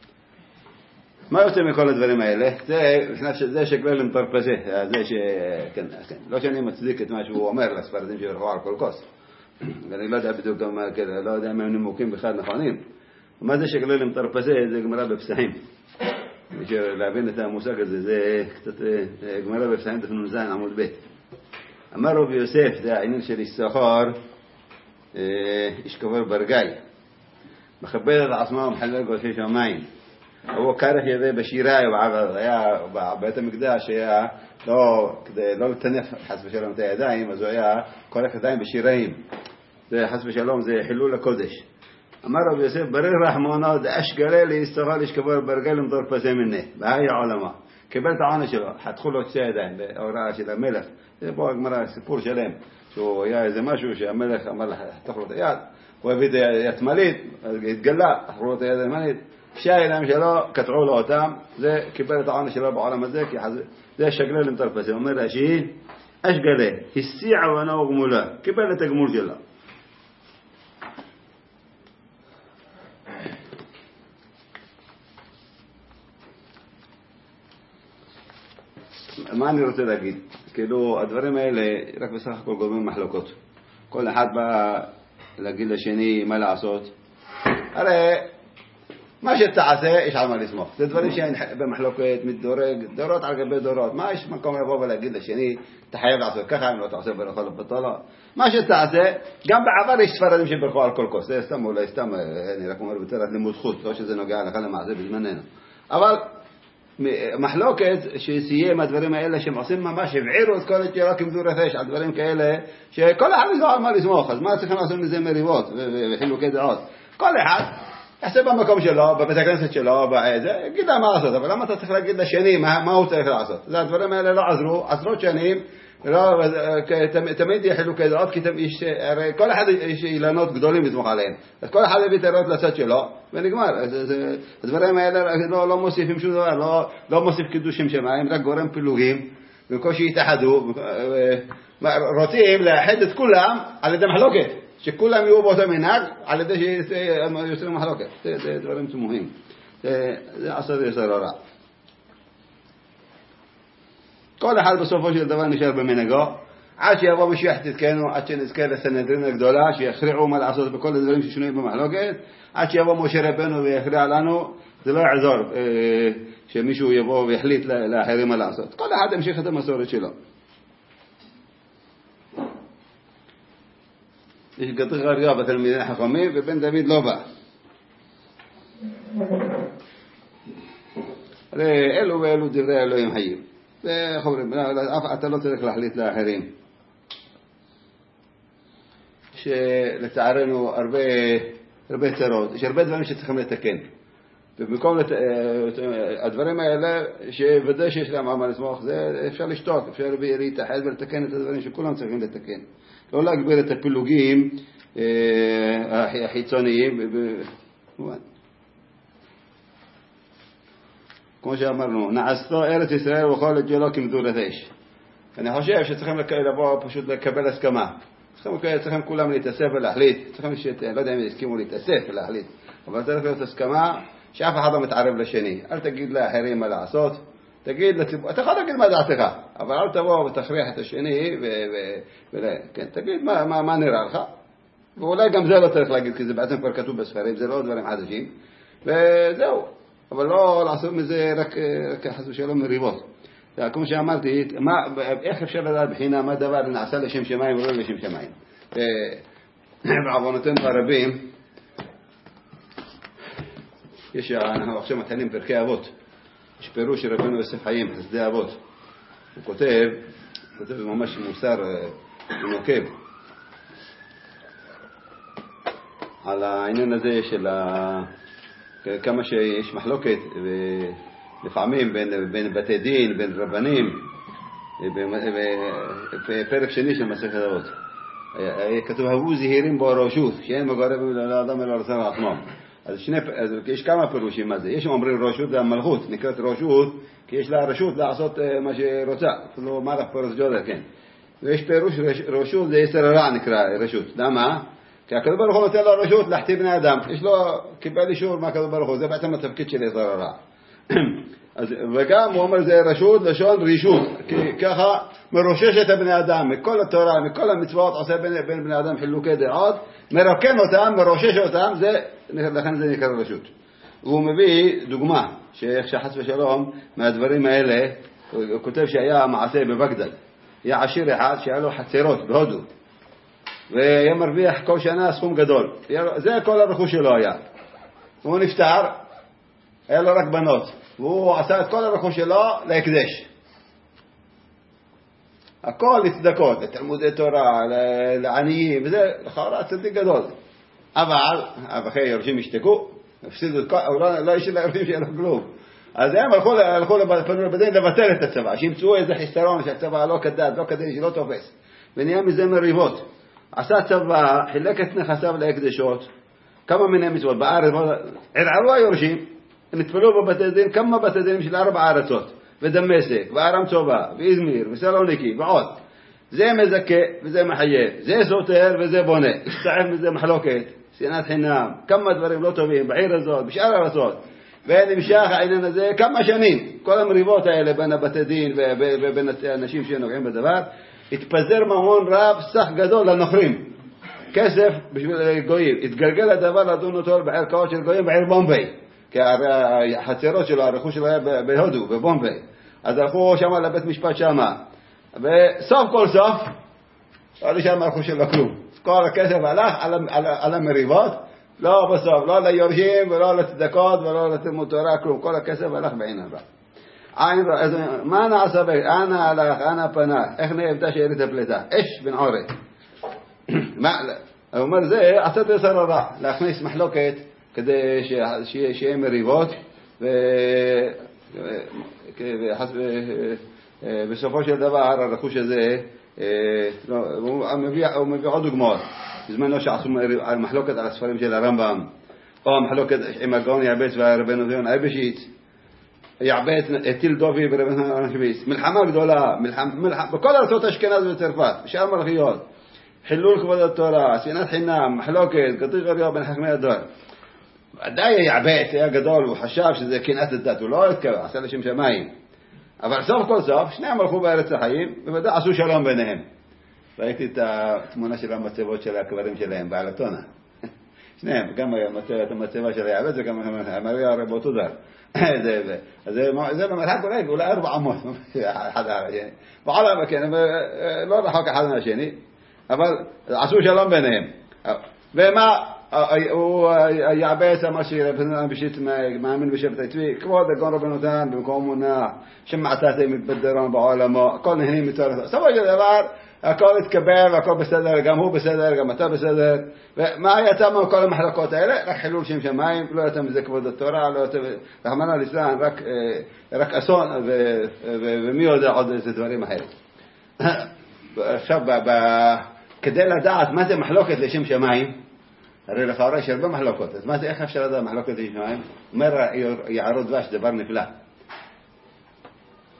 מה יוצא מכל הדברים האלה? זה שכלל עם פרפזה, זה כן, לא שאני מצדיק את מה שהוא אומר לספרדים שברכו על כל כוס. ואני לא יודע בדיוק גם, לא יודע מה הם נימוקים בכלל נכונים. מה זה שכלל עם פרפזה? זה גמרא בפסחים. בשביל להבין את המושג הזה, זה קצת גמרא בפסחים דף נ"ז עמוד ב'. אמר רבי יוסף, זה העניין של יששכר, איש כבוד ברגל, מכבד את עצמו ומחלל קודשי שמיים. הוא כרך ידי בשירה, היה בבית המקדש, היה כדי לא לטנף חס ושלום את הידיים, אז הוא היה כורך ידיים בשיראים. זה חס ושלום, זה חילול הקודש. אמר רבי יוסף, ברר רחמונו דאשגלה ליששכר איש כבוד ברגל ומדור פסה מנה, בהי העולמה. קיבל את העונש שלו, חתכו לו את שתי ידיים בהוראה של המלך. זה פה הגמרא, סיפור שלם, שהוא היה איזה משהו שהמלך אמר לך, חתך לו את היד, הוא הביא את היד שמאלית, אז התגלה, חתכו לו את היד השמאלית, שתי הידיים שלו, קטעו לו אותם, זה קיבל את העונש שלו בעולם הזה, כי זה שגלה למדור פסה. אומר רש"י, אשגלה, הסיע ונאו גמולה, קיבל את הגמול שלו. מה אני רוצה להגיד? כאילו, הדברים האלה רק בסך הכל גורמים מחלוקות. כל אחד בא להגיד לשני מה לעשות. הרי מה שתעשה, יש על מה לסמוך. זה דברים שאין במחלוקת, מתדורג, דורות על גבי דורות. מה יש מקום לבוא ולהגיד לשני, אתה חייב לעשות ככה, אם לא תעשה ברכו לבטלה. מה שתעשה, גם בעבר יש ספרדים שברכו על כל כוס. זה סתם, אולי סתם, אני רק אומר בצורת לימוד חוץ, לא שזה נוגע לך למעשה בזמננו. אבל מחלוקת שסיים הדברים האלה שהם עושים ממש, הבעירו את כל התירה כמדור רפש על דברים כאלה שכל אחד לא על מה לסמוך. אז מה צריכים לעשות מזה מריבות וחילוקי דעות? כל אחד יעשה במקום שלו, בבית הכנסת שלו, יגיד לה מה לעשות. אבל למה אתה צריך להגיד לשני מה הוא צריך לעשות? זה הדברים האלה לא עזרו עשרות שנים, תמיד יהיה חילוקי דעות, כי הרי כל אחד יש אילנות גדולים לסמוך עליהם, אז כל אחד הביא תירות לצד שלו ונגמר. הדברים האלה לא מוסיפים שום דבר, לא מוסיף קידושים שמיים, רק גורם פילוגים, בקושי יתאחדו. רוצים לאחד את כולם על ידי מחלוקת, שכולם יהיו באותו מנהג על ידי שיוצרים מחלוקת. זה דברים תמוהים, זה עשר יסר רע. כל אחד בסופו של דבר נשאר במנהגו, עד שיבוא משיח תתקנו, עד שנזכה לסנהדרין הגדולה, שיכריעו מה לעשות בכל הדברים ששונאים במחלוקת, עד שיבוא משה רבנו ויכריע לנו. זה לא יעזור שמישהו יבוא ויחליט לאחרים מה לעשות. כל אחד ימשיך את המסורת שלו. יש גדול גרוע בתלמידי החכמים, ובן דוד לא בא. הרי אלו ואלו דברי אלוהים חיים. וחברים, אתה לא צריך להחליט לאחרים. שלצערנו הרבה צרות, יש הרבה דברים שצריכים לתקן. ובמקום הדברים האלה, שוודא שיש להם מה לסמוך, זה אפשר לשתות, אפשר להתאחד ולתקן את הדברים שכולם צריכים לתקן. לא להגביר את הפילוגים החיצוניים. כמו שאמרנו, נעשתו ארץ ישראל וכל את ג'לו כמדורת אש. אני חושב שצריכים לבוא פשוט לקבל הסכמה. צריכים כולם להתאסף ולהחליט. לא יודע אם יסכימו להתאסף ולהחליט, אבל צריך להיות הסכמה שאף אחד לא מתערב לשני. אל תגיד לאחרים מה לעשות, תגיד לציבור, אתה יכול להגיד מה דעתך, אבל אל תבוא ותכריח את השני כן, תגיד מה נראה לך. ואולי גם זה לא צריך להגיד, כי זה בעצם כבר כתוב בספרים, זה לא דברים חדשים, וזהו. אבל לא לעשות מזה רק חס ושלום מריבות. כמו שאמרתי, איך אפשר לדעת בחינה מה דבר נעשה לשם שמיים ולא לשם שמיים? בעוונותינו הרבים, אנחנו עכשיו מתחילים פרקי אבות. יש פירוש של רבנו יוסף חיים, חסדי אבות. הוא כותב ממש מוסר נוקב על העניין הזה של כמה שיש מחלוקת לפעמים בין בתי דין, בין רבנים, בפרק שני של מסכת אבות. כתוב, הבו זהירים בו רשות, שאין מגורבים לאדם אלא רצון עצמם. אז יש כמה פירושים מה זה. יש אומרים רשות זה המלכות, נקראת רשות, כי יש לה רשות לעשות מה שרוצה. אפילו מלך פרס ג'ודה, כן. ויש פירוש רשות, זה יסר הרע נקרא רשות. למה? כי הקדוש ברוך הוא נותן לו רשות להחטיא בני אדם. יש לו, קיבל אישור מהקדוש ברוך הוא. זה בעצם התפקיד של יסר הרע. וגם הוא אומר זה רשות לשון רישות, כי ככה מרושש את בני אדם מכל התורה, מכל המצוות, עושה בין בני אדם חילוקי דעות, מרוקן אותם, מרושש אותם, לכן זה נקרא רשות. והוא מביא דוגמה שאיך שחס ושלום מהדברים האלה, הוא כותב שהיה מעשה בבגדד, היה עשיר אחד שהיה לו חצרות בהודו, והיה מרוויח כל שנה סכום גדול, זה כל הרכוש שלו היה. הוא נפטר, היה לו רק בנות, והוא עשה את כל הרכוש שלו להקדש. הכל לצדקות, לתלמודי תורה, לעניים, וזה לכאורה צדיק גדול. אבל אחרי יורשים השתקו, הפסידו את כל, לא יש ליורשים שיהיה לו כלום. אז הם הלכו לבדין לבטל את הצבא, שימצאו איזה חיסרון שהצבא לא כדאי, לא כדאי שלא תופס. ונהיה מזה מריבות. עשה צבא, חילק את נכסיו להקדשות, כמה מיני מצוות בארץ, ערערו היורשים, נטפלו בבתי דין, כמה בתי דין של 4 ארצות, ודמשק, וארם צובה, ואיזמיר, וסלוניקי, ועוד. זה מזכה וזה מחייב, זה סותר וזה בונה. הצטער מזה מחלוקת, שנאת חינם, כמה דברים לא טובים בעיר הזאת, בשאר הארצות. ונמשך העניין הזה כמה שנים. כל המריבות האלה בין הבתי דין ובין האנשים שנוגעים בדבר, התפזר ממון רב, סך גדול לנוכרים. כסף בשביל גויים. התגלגל הדבר לדון אותו בערכאות של גויים בעיר בומביי. כי החצרות שלו, הרכוש שלו היה בהודו, בבומביי. אז הלכו שם לבית משפט שם. וסוף כל סוף, לא לשם הרכוש שלו כלום. כל הכסף הלך על המריבות, לא בסוף, לא ליורשים ולא לצדקות ולא לתלמוד תורה, כלום. כל הכסף הלך בעין הרע. אז מה נעשה? אנה הלך, אנה פנה, איך נהבתה שארית הפליטה? אש בן עורת. הוא אומר, זה עצת יסר הרע, להכניס מחלוקת כדי שיהיה מריבות, ובסופו של דבר הרכוש הזה, הוא מביא עוד דוגמאות. בזמן לא שעשו מחלוקת על הספרים של הרמב"ם, או המחלוקת עם הגאון יעבץ והרבנו זיון אייבשיץ, יעבץ הטיל דובי ורבנו אייבשיץ, מלחמה גדולה, בכל ארצות אשכנז וצרפת, בשאר מלכיות, חילול כבוד התורה, שנאת חינם, מחלוקת, גדול גדול בין חכמי הדור. ודאי יעבץ היה גדול, הוא חשב שזה קנאת הדת, הוא לא התכוון, עשה לשם שמיים. אבל סוף כל סוף, שניהם הלכו בארץ החיים, ובוודאי עשו שלום ביניהם. ראיתי את התמונה של המצבות של הקברים שלהם, בעלתונה. שניהם, גם המצבה של היעבץ וגם המריה הרי באותו דר. אז זה במרחק אולי 400. בעולם, כן, לא רחוק אחד מהשני, אבל עשו שלום ביניהם. ומה, הוא יעבץ אמר שרבנו אייבשיץ מאמין בשבט הצבי, כבוד הגאון רבנו זיון במקום מונח, שמעתתם מתבדרון בעולמו, הכל נהנים מתורה. בסופו של דבר, הכל התקבל והכל בסדר, גם הוא בסדר, גם אתה בסדר. ומה יצא מכל המחלקות האלה? רק חילול שם שמיים, לא יצא מזה כבוד התורה, לא יצא, רחמנא ליצלן, רק אסון, ומי יודע עוד איזה דברים אחרים. עכשיו, כדי לדעת מה זה מחלוקת לשם שמיים, הרי לכאורה יש הרבה מחלוקות, אז מה זה, איך אפשר לדעת מחלוקת לשם שמיים? אומר יערות דבש, דבר נפלא.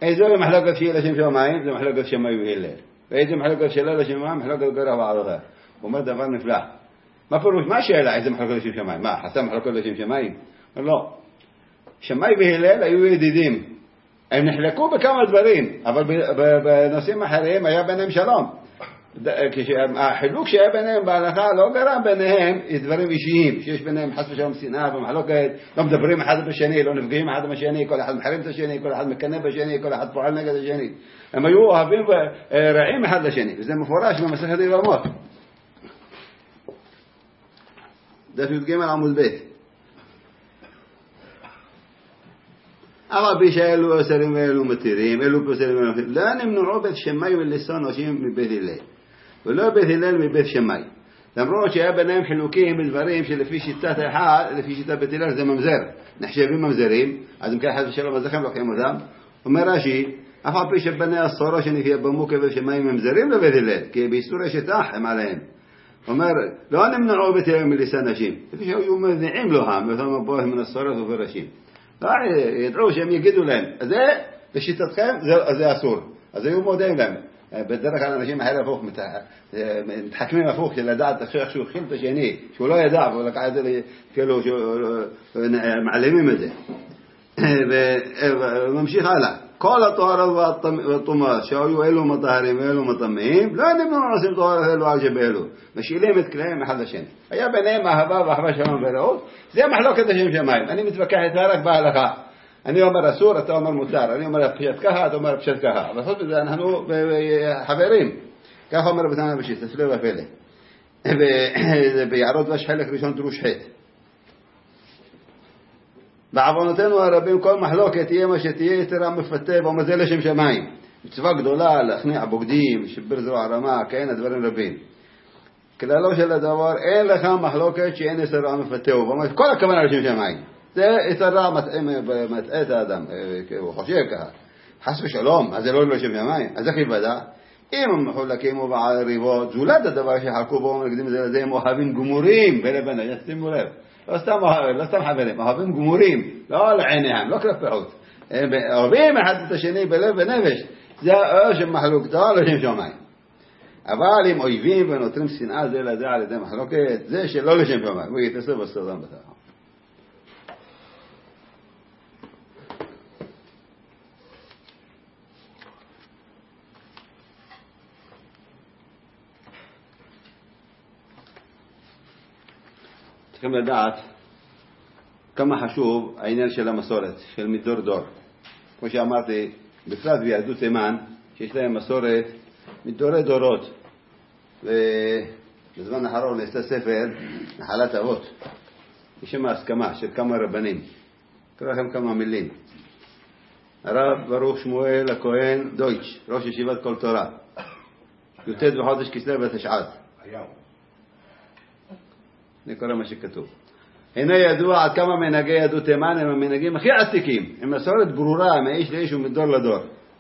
איזו מחלוקת שיהיה לשם שמיים, זה מחלוקת שמאי והלל. ואיזו מחלוקת שלא לשם שמיים, מחלוקת גורח וערכה. הוא אומר דבר נפלא. מה פירוש? מה השאלה? איזה מחלוקת לשם שמיים? מה, חסר מחלוקת לשם שמיים? לא. שמאי והלל היו ידידים. הם נחלקו בכמה דברים, אבל בנושאים אחרים היה ביניהם שלום. החילוק שהיה ביניהם בהלכה לא גרם ביניהם דברים אישיים, שיש ביניהם חס ושלום שנאה ומחלוקת, לא מדברים אחד בשני, לא נפגעים אחד בשני, כל אחד מחרים את השני, כל אחד מקנא בשני, כל אחד פועל נגד השני. הם היו אוהבים ורעים אחד לשני, וזה מפורש במסכת יבמות. דף י"ג עמוד ב'. אבל בי שאלו אסרים ואלו מתירים, אלו פסרים ואלו מתירים. לא נמנעו בית שמאי ולסון אנשים מבית הלל, ולא בית הלל מבית שמאי. למרות שהיה ביניהם חילוקים בדברים שלפי שיטת אחד, לפי שיטת בית הלל זה ממזר. נחשבים ממזרים, אז אם כך חס ושלום אז לכם לוקחים אותם. אומר רש"י, אף על פי שבני הסורה שנפיה במוקר ושמאי ממזרים לבית הלל, כי באיסור השטח הם עליהם. אומר, לא נמנעו בית הלל מלסון אנשים. לפי שהיו מזיעים לו הם, ואתם מבוהם מן הסורות וברשים. ידעו שהם יגידו להם, אז זה בשיטתכם זה אסור, אז היו מודעים להם. בדרך כלל אנשים אחרי הפוך מתחכמים הפוך של לדעת איך שהוא הכין את השני, שהוא לא ידע והוא לקח את זה כאילו מעלימים את זה. וממשיך הלאה, כל התואר והטומאה שהיו אלו מטהרים ואלו מטמאים לא נמנעו עושים תואר אלו על שבאלו, משאילים את כליהם אחד לשני. היה ביניהם אהבה ואחווה שלום ורעות. זה מחלוקת לשם שמיים. אני מתווכח איתך רק בהלכה. אני אומר אסור, אתה אומר מותר. אני אומר פשט ככה, אתה אומר פשט ככה. אבל חוץ מזה אנחנו חברים. ככה אומר בתנא בשיט, תסלו ופלא. ביערות דבש חלק ראשון דרוש חטא. בעוונותינו הרבים כל מחלוקת תהיה מה שתהיה יתרה מפתה ואומר זה לשם שמיים. מצווה גדולה להכניע בוגדים, שבר זרוע רמה, כן, הדברים רבים. כללו של הדבר, אין לך מחלוקת שאין יתרה מפתה. הוא אומר, כל הכוונה לשם שמיים. זה יתרה מטעה את האדם, הוא חושב ככה. חס ושלום, אז זה לא לשם שמיים. אז איך יוודע? אם הם מחולקים ובעריבות, זולת הדבר שחלקו בו ומקדים זה לזה, הם אוהבים גמורים בלבנה, שימו לב. לא סתם חברים, אוהבים גמורים, לא על עיניהם, לא כלפי חוץ. הם אוהבים אחד את השני בלב ונפש. זה או שמחלוקתו לשם שמיים. אבל אם אויבים ונותרים שנאה זה לזה על ידי מחלוקת, זה שלא לשם שמיים. הוא יתעסק בסודם בתחום. צריכים לדעת כמה חשוב העניין של המסורת, של מדור דור. כמו שאמרתי, בפרט ביהדות תימן, שיש להם מסורת מדורי דורות. ובזמן האחרון נעשה ספר נחלת אבות. יש שם הסכמה של כמה רבנים. אקרא לכם כמה מילים. הרב ברוך שמואל הכהן דויטש, ראש ישיבת כל תורה. י"ט בחודש כסלו בתשע"ט. אני קורא מה שכתוב. הנה ידוע עד כמה מנהגי יהדות תימן הם המנהגים הכי עתיקים, עם מסורת ברורה מאיש לאיש ומדור לדור.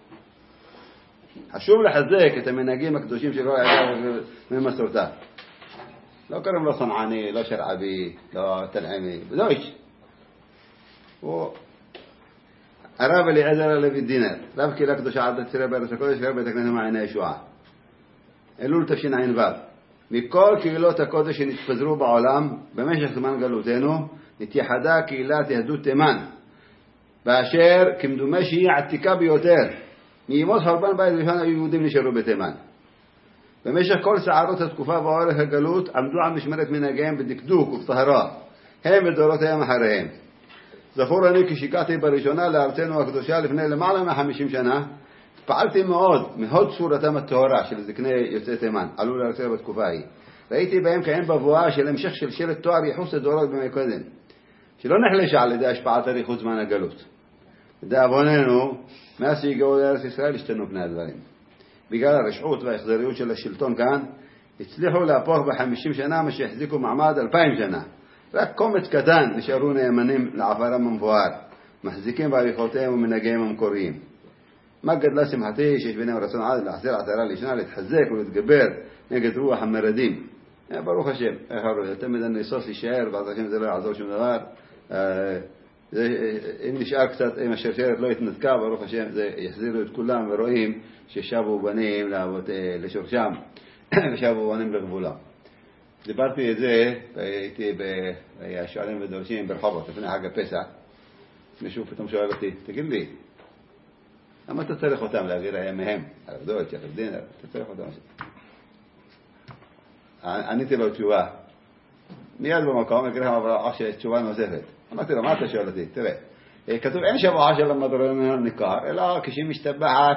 חשוב לחזק את המנהגים הקדושים שלו ממסורתה. לא קוראים לו סנעני, לא שרעבי, לא תלעמי, בדויש. הוא הרב אליעזר הלוי דינר, רב קהילה קדושה עד הצירה בארץ הקודש בית הכנסת מעייני הישועה. אלול תשע"ו. מכל קהילות הקודש שנתפזרו בעולם במשך זמן גלותנו נתייחדה קהילת יהדות תימן באשר כמדומה שהיא עתיקה ביותר. מימות חורבן בית ראשון היהודים נשארו בתימן. במשך כל סערות התקופה ואורך הגלות עמדו על משמרת מנהגיהם בדקדוק ובטהרה הם ודורותיהם אחריהם. זכור אני כשהגעתי בראשונה לארצנו הקדושה לפני למעלה מ50 שנה, פעלתי מאוד מהוד צורתם הטהורה של זקני יוצאי תימן, עלו לארצנו בתקופה ההיא. ראיתי בהם כהם בבואה של המשך של שלט תואר יחוס לדורות במי קודם, שלא נחלשה על ידי השפעת הריחות זמן הגלות. לדאבוננו, מאז שהגיעו לארץ ישראל השתנו פני הדברים. בגלל הרשעות והאכזריות של השלטון כאן, הצליחו להפוך ב50 שנה מה שהחזיקו מעמד 2000 שנה. רק קומץ קטן נשארו נאמנים לעברם המבואר, מחזיקים בעריכותיהם ומנהגיהם המקוריים. מה גדלה שמחתי שיש ביניהם רצון עד להחזיר עטרה לישנה, להתחזק ולהתגבר נגד רוח המרדים. ברוך השם, תמיד הניסוס יישאר, בעזרת השם זה לא יעזור שום דבר. אם נשאר קצת, אם השרשרת לא התנתקה, ברוך השם, זה יחזירו את כולם, ורואים ששבו בנים לשורשם, ושבו בנים לגבולם. דיברתי את זה, הייתי בשואלים ודורשים ברחובות, לפני חג הפסח, מישהו פתאום שואל אותי, תגיד לי, למה אתה צריך אותם להעביר מהם? הרב דויטש, הרב דינר, אתה צריך אותם. עניתי לו תשובה, מיד במקום, אקריא לכם תשובה נוספת. אמרתי לו, מה אתה שואל אותי? תראה, כתוב אין שבועה של המדרונה ניכר, אלא כשהיא משתבחת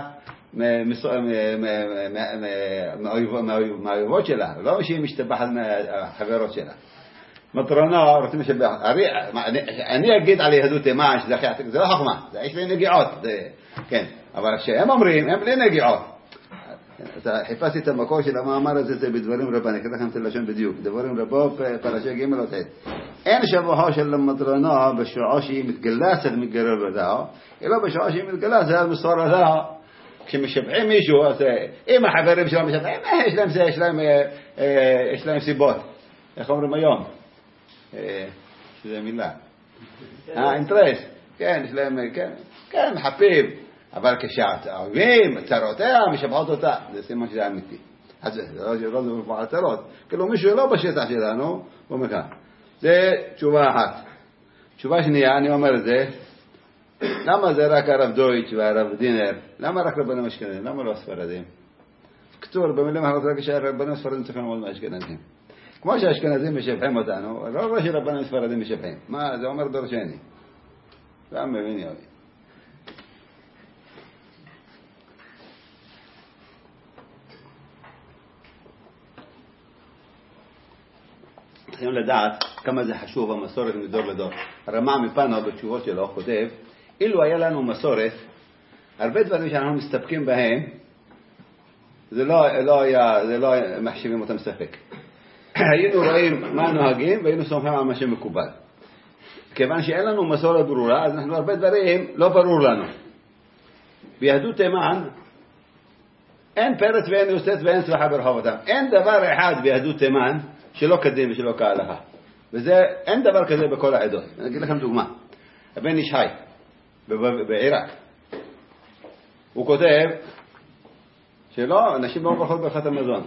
מהאויבות שלה, לא כשהיא משתבחת מהחברות שלה. מטרונה רוצים לשבח. אני אגיד על יהדות תימן שזה לא חוכמה, זה יש לי נגיעות, כן, אבל כשהם אומרים, הם בלי נגיעות. חיפשתי את המקור של המאמר הזה, זה בדברים רבה, אני אקרא לכם את הלשון בדיוק, דברים רבה, פרשה ג' או ט'. אין שבועה של המטרונה בשעה שהיא מתגלסת מתגרר בדעה, אלא בשעה שהיא מתגלסת מסור הדעה. כשמשבחים מישהו, אז אם החברים שלו משבחים, יש להם סיבות. איך אומרים היום? שזה מילה. אינטרס. כן, יש להם, כן, חפיב. אבל כשהאויבים, צרותיה, משבחות אותה. זה סימן שזה אמיתי. אז זה לא מדבר על צרות. כאילו מישהו לא בשטח שלנו, הוא מכאן. זה תשובה אחת. תשובה שנייה, אני אומר את זה, למה זה רק הרב דויטש והרב דינר? למה רק רבנים אשכנזים? למה לא הספרדים? קצור, במילים אחרות רק שהרבנים הספרדים צריכים ללמוד מהאשכנזים. כמו שהאשכנזים משבחים אותנו, לא רואה שרבנים הספרדים משבחים. מה? זה אומר דורשני. גם מבין יובי. צריכים לדעת כמה זה חשוב המסורת מדור לדור. הרמ"א מפנו בתשובות שלו כותב, אילו היה לנו מסורת, הרבה דברים שאנחנו מסתפקים בהם, זה לא מחשיבים אותם ספק. היינו רואים מה נוהגים והיינו סומכים על מה שמקובל. כיוון שאין לנו מסורת ברורה, אז אנחנו הרבה דברים לא ברור לנו. ביהדות תימן, אין פרץ ואין יוסף ואין צבחה ברחובותם. אין דבר אחד ביהדות תימן שלא כדין ושלא כהלכה. וזה, אין דבר כזה בכל העדות. אני אגיד לכם דוגמה. הבן איש חי, בעיראק. הוא כותב שלא, אנשים לא ברכות ברכת המזון.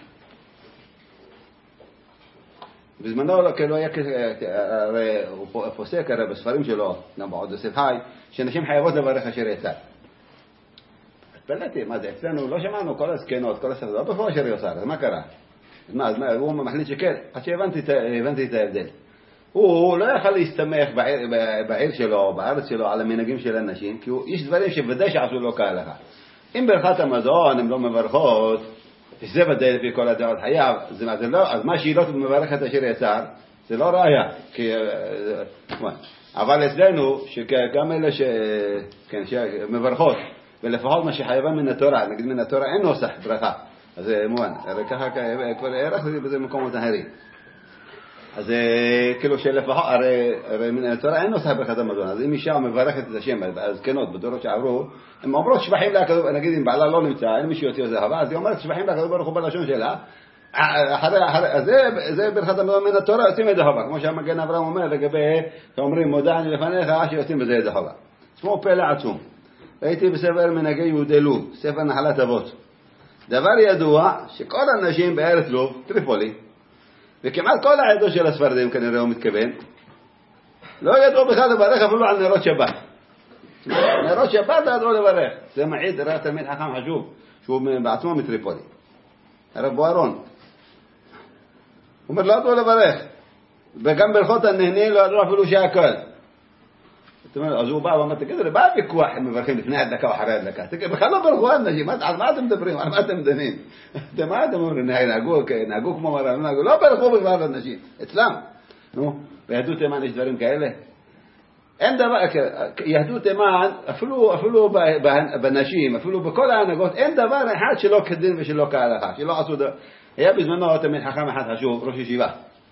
בזמנו כאילו היה, הרי הוא פוסק הרי בספרים שלו, גם בעוד יוסף חי, שאנשים חייבות לברך אשר יצא. התפלאתי, מה זה? אצלנו לא שמענו כל הסכנות, כל הספרים, לא בכל אשר יוצא, אז מה קרה? אז הוא מחליט שכן, עד שהבנתי את ההבדל. הוא לא יכול להסתמך בעיר שלו, בארץ שלו, על המנהגים של אנשים, כי יש דברים שוודאי שעשו לו כהלכה. אם ברכת המזון הם לא מברכות, שזה ודאי לפי כל הדעות חייב, אז מה שהיא לא מברכת אשר יצר, זה לא ראיה. אבל אצלנו, שגם אלה שמברכות, ולפחות מה שחייבה מן התורה, נגיד מן התורה אין נוסח ברכה. אז זה מובן, הרי ככה כבר הערכתי בזה מקומות אחרים. אז כאילו שלפחות, הרי מן התורה אין נוסח ברכת המזון, אז אם אישה מברכת את השם, הזקנות בדורות שעברו, הן אומרות שבחים להכדור, נגיד אם בעלה לא נמצא, אין מישהו יוצא זהבה, אז היא אומרת שבחים להכדור ברוך הוא בלשון שלה, אז זה ברכת המזון מן התורה יוצאים ידי חובה, כמו שהמגן אברהם אומר לגבי, שאומרים מודה אני לפניך, שיוצאים בזה ידי חובה. כמו פלא עצום. הייתי בספר מנהגי יהודי לוב, ספר נחלת אבות. דבר ידוע שכל האנשים בארץ לוב, טריפולי, וכמעט כל העדות של הספרדים כנראה הוא מתכוון, לא ידעו בכלל לברך אפילו על נרות שבת. נרות שבת לא ידעו לברך. זה מעיד ראה תלמיד חכם חשוב, שהוא בעצמו מטריפולי. הרב בוארון. הוא אומר לא ידעו לברך. וגם ברכות הנהנים לא ידעו אפילו שהכל. אז הוא בא ואומר, תגידו לי, בא ויכוח הם מברכים לפני הדקה או אחרי הדקה. בכלל לא ברכו אנשים, על מה אתם מדברים? על מה אתם דנים? מה אתם אומרים? נהגו כמו מרן, לא ברכו בכלל אנשים, אצלם. ביהדות תימן יש דברים כאלה? אין דבר, יהדות תימן, אפילו בנשים, אפילו בכל ההנהגות, אין דבר אחד שלא כדין ושלא כהלכה, שלא עשו דבר. היה בזמנו תלמיד חכם אחד חשוב, ראש ישיבה.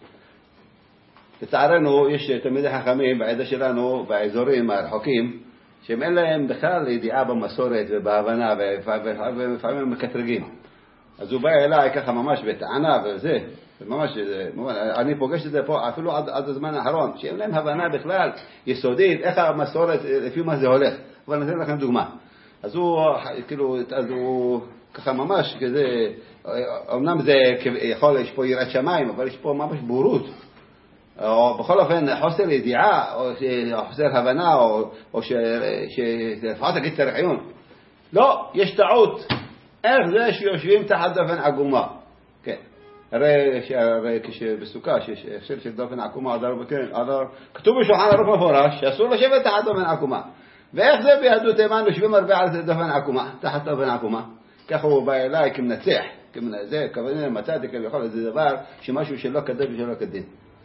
לצערנו יש תלמידי חכמים בעדה שלנו, באזורים הרחוקים, שהם אין להם בכלל ידיעה במסורת ובהבנה, ולפעמים הם מקטרגים. אז הוא בא אליי ככה ממש בטענה וזה, ממש, אני פוגש את זה פה אפילו עד הזמן האחרון, שאין להם הבנה בכלל יסודית, איך המסורת, לפי מה זה הולך. אבל נתן לכם דוגמה. אז הוא, כאילו, אז הוא ככה ממש כזה, אמנם זה יכול, יש פה יראת שמיים, אבל יש פה ממש בורות. או בכל אופן חוסר ידיעה, או חוסר הבנה, או שלפחות תגיד את הרעיון. לא, יש טעות. איך זה שיושבים תחת דופן עגומה? כן. הרי כשבסוכה, שהחשב של דופן עקומה, כתוב בשולחן ערוך מפורש, שאסור לשבת תחת דופן עקומה. ואיך זה ביהדות תימן יושבים הרבה על דופן עקומה, תחת דופן עקומה? ככה הוא בא אליי כמנצח, זה כוונה מצאתי כביכול, זה דבר שמשהו שלא כדאי ושלא כדין.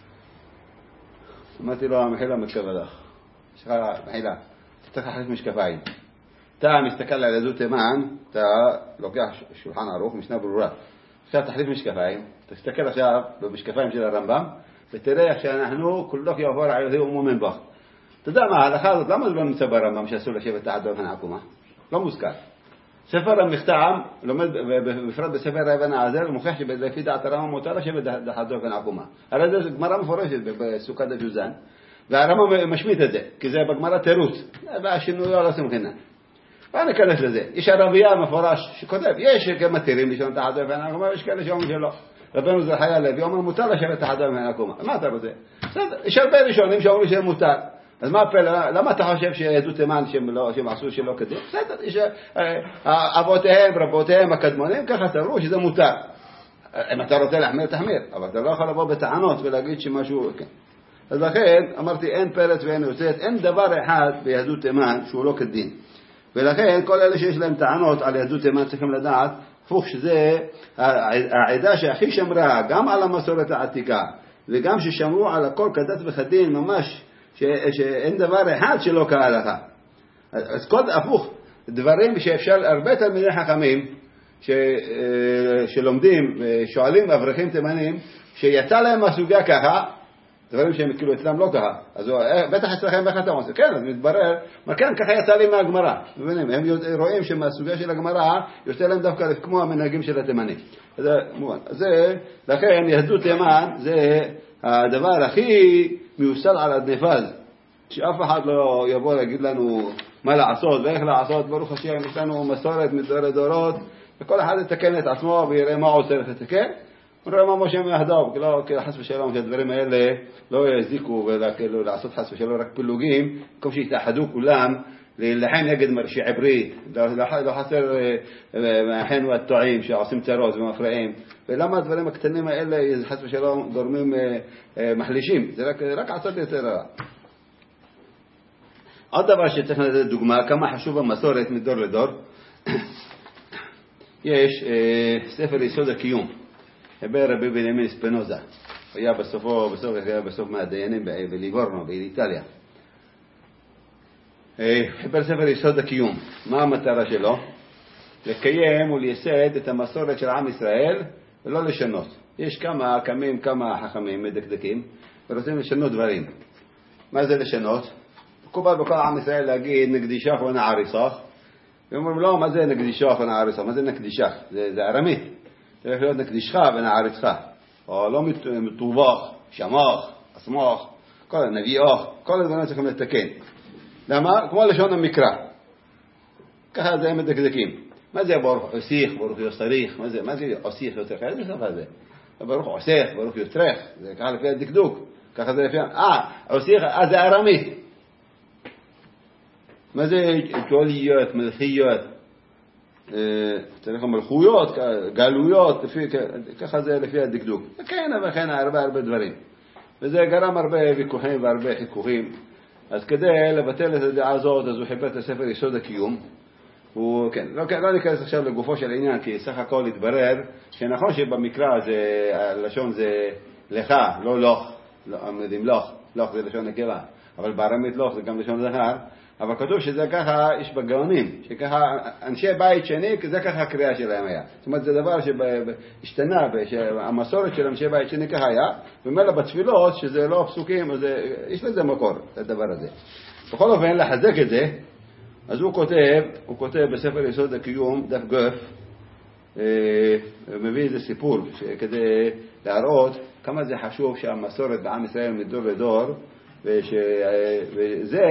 אמרתי לו, המחילה מתכוון לך. יש לך מחילה, אתה צריך להחליף משקפיים. אתה מסתכל על יהדות תימן, אתה לוקח שולחן ערוך, משנה ברורה. עכשיו תחליף משקפיים, תסתכל עכשיו במשקפיים של הרמב"ם, ותראה איך שאנחנו כולו יעבור על ידי ומומן בך. אתה יודע מה, ההלכה הזאת, למה זה לא נמצא ברמב"ם שאסור לשבת תחת דופן עקומה? לא מוזכר. ספר המכתב, לומד בפרט בספר אבן העזר, מוכיח שלפי דעת הרמב"ם מותר לשבת תחת דופן עקומה. הרי זה גמרא מפורשת בסוכת הג'וזן, והרמב"ם משמיט את זה, כי זה בגמרא תירוץ, והשינויו לא סמכינה. בואו ניכנס לזה. יש הרבייה מפורש שכותב, יש כמתירים לישון תחת דופן עקומה, יש כאלה שאומרים שלא. רבנו זרחיה לוי אומר מותר לשבת תחת דופן עקומה. מה אתה רוצה? יש הרבה ראשונים שאומרים שזה מותר. אז מה הפלא? למה אתה חושב שיהדות תימן שהם עשו שלא כדין? בסדר, אבותיהם, רבותיהם הקדמונים, ככה סברו שזה מותר. אם אתה רוצה להחמיר, תחמיר. אבל אתה לא יכול לבוא בטענות ולהגיד שמשהו... אז לכן, אמרתי, אין פרץ ואין יוצאת, אין דבר אחד ביהדות תימן שהוא לא כדין. ולכן, כל אלה שיש להם טענות על יהדות תימן צריכים לדעת, הפוך שזה העדה שהכי שמרה גם על המסורת העתיקה, וגם ששמרו על הכל כדת וכדין ממש, שאין דבר אחד שלא כהלכה. אז כל הפוך, דברים שאפשר, הרבה תלמידי חכמים שלומדים ושואלים אברכים תימנים, שיצא להם מהסוגיה ככה, דברים שהם כאילו אצלם לא ככה, אז בטח אצלכם איך אתם עושים? כן, אז מתברר, מה כן, ככה יצא לי מהגמרא. מבינים, הם רואים שמהסוגיה של הגמרא יוצא להם דווקא כמו המנהגים של התימנים. אז לכן יהדות תימן זה הדבר הכי מיוסד על הדנפז, שאף אחד לא יבוא להגיד לנו מה לעשות ואיך לעשות. ברוך השם, יש לנו מסורת מדורי דורות, וכל אחד יתקן את עצמו ויראה מה הוא צריך לתקן. ונראה מה משה מהדוב, כי חס ושלום שהדברים האלה לא יזיקו ולעשות חס ושלום רק פילוגים, כמו שיתאחדו כולם להילחם נגד מרשיעי ברית, לא חסר מאחינו הטועים שעושים צרות ומפריעים. ולמה הדברים הקטנים האלה חס ושלום גורמים מחלישים? זה רק עצות יותר רע. עוד דבר שצריך לתת דוגמה, כמה חשוב המסורת מדור לדור. יש ספר יסוד הקיום, חיבר רבי בנימין ספינוזה, היה בסוף מהדיינים בליבורנו, באיטליה. חיבר ספר יסוד הקיום. מה המטרה שלו? לקיים ולייסד את המסורת של עם ישראל ולא לשנות. יש כמה חכמים מדקדקים ורוצים לשנות דברים. מה זה לשנות? מקובל בכל עם ישראל להגיד נקדישך ונעריסך, ואומרים לא, מה זה נקדישך ונעריסך? מה זה נקדישך? זה ארמית. צריך להיות נקדישך ונעריסך, או לא מטובח, שמח, אסמח, כל הנביאך, כל הדברים צריכים לתקן. למה? כמו לשון המקרא. ככה זה הם מדקדקים. מה זה ברוך עוסיך, ברוך יוסריך? מה זה עוסיך יוסריך? איזה שפה זה? ברוך עוסיך, ברוך יוסריך. זה ככה לפי הדקדוק. ככה זה לפי... עוסיך, זה ארמית. מה זה ג'וליות, מלכיות? צריך מלכויות, גלויות, ככה זה לפי הדקדוק. כן, וכן הרבה דברים. וזה גרם הרבה ויכוחים והרבה חיכוכים. אז כדי לבטל את הדעה הזאת, אז הוא חיבר את הספר יסוד הקיום. וכן, לא ניכנס עכשיו לגופו של העניין, כי סך הכל התברר שנכון שבמקרא הלשון זה לך, לא לוך, עומדים לוך זה לשון נקבה, אבל בארמית לוך זה גם לשון זכר. אבל כתוב שזה ככה, יש בגאונים, שככה אנשי בית שני, זה ככה הקריאה שלהם היה. זאת אומרת, זה דבר שהשתנה, שהמסורת של אנשי בית שני ככה היה, ומילא בתפילות, שזה לא פסוקים, יש לזה מקור, הדבר הזה. בכל אופן, לחזק את זה, אז הוא כותב בספר יסוד הקיום, דף גוף, מביא איזה סיפור כדי להראות כמה זה חשוב שהמסורת בעם ישראל מדור לדור, וזה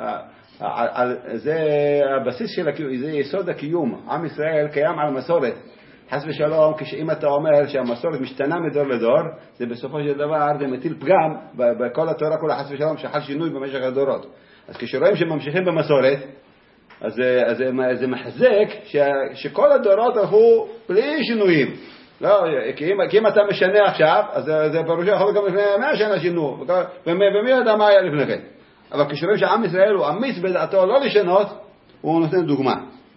זה הבסיס של הקיום, זה יסוד הקיום. עם ישראל קיים על מסורת. חס ושלום, אם אתה אומר שהמסורת משתנה מדור לדור, זה בסופו של דבר זה מטיל פגם בכל התורה כולה, חס ושלום, שחל שינוי במשך הדורות. אז כשרואים שממשיכים במסורת, אז זה מחזק שכל הדורות הלכו בלי שינויים. לא, כי אם אתה משנה עכשיו, אז זה פירושו יכול גם לפני 100 שנה שינו, ומי יודע מה היה לפני כן. אבל כשרואים שעם ישראל הוא אמיץ בדעתו לא לשנות, הוא נותן דוגמה.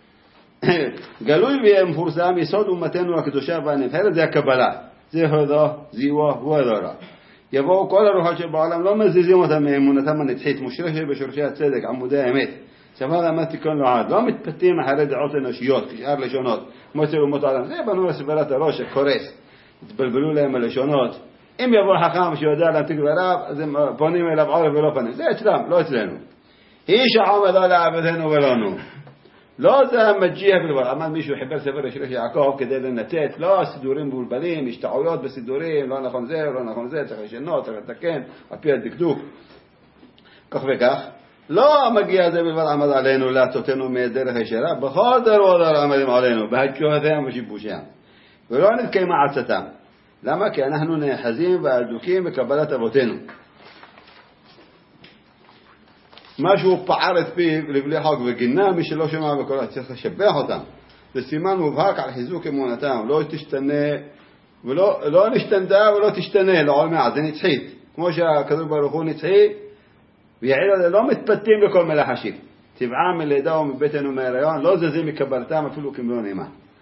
גלוי ומפורסם יסוד אומתנו הקדושה והנבחרת, זה הקבלה. זה הודו, זיווה והדורה. יבואו כל הרוחות שבעולם, לא מזיזים אותם מאמונתם הנצחית, מושרשת בשורשי הצדק, עמודי האמת. ספר למה תיקון לעד, לא מתפתים אחרי דעות אנושיות, כשאר לשונות, כמו אצל אומות העולם. זה בנו לסברת הראש שקורס, התבלבלו להם הלשונות. אם יבוא חכם שיודע להמתיק דבריו, אז הם פונים אליו עורף ולא פנים. זה אצלם, לא אצלנו. איש העומד על לעבדנו ולנו. לא זה המג'יח בלבד. עמד מישהו חיבר ספר של יעקב כדי לנתת, לא סידורים בולבלים, יש טעויות בסידורים, לא נכון זה, לא נכון זה, צריך לשנות, צריך לתקן, על פי הדקדוק. כך וכך. לא המגיע הזה בלבד עמד עלינו להטותנו מדרך הישרה, בכל דור עמדים עלינו, בהתקוהתם ושיבושם. ולא נתקיים עצתם. למה? כי אנחנו נאחזים והדוקים בקבלת אבותינו. משהו פער את פיו לבלי חוק וגינה, מי שלא שומע בקולה צריך לשבח אותם. זה סימן מובהק על חיזוק אמונתם, לא תשתנה, לא נשתנתה ולא תשתנה לעול מעט, זה נצחית. כמו שהקדוש ברוך הוא נצחי, ויעיל הזה לא מתפתים בכל מלאכשים. טבעם מלידה ומבטן ומהיריון, לא זזים מקבלתם אפילו כמלוא נעימה.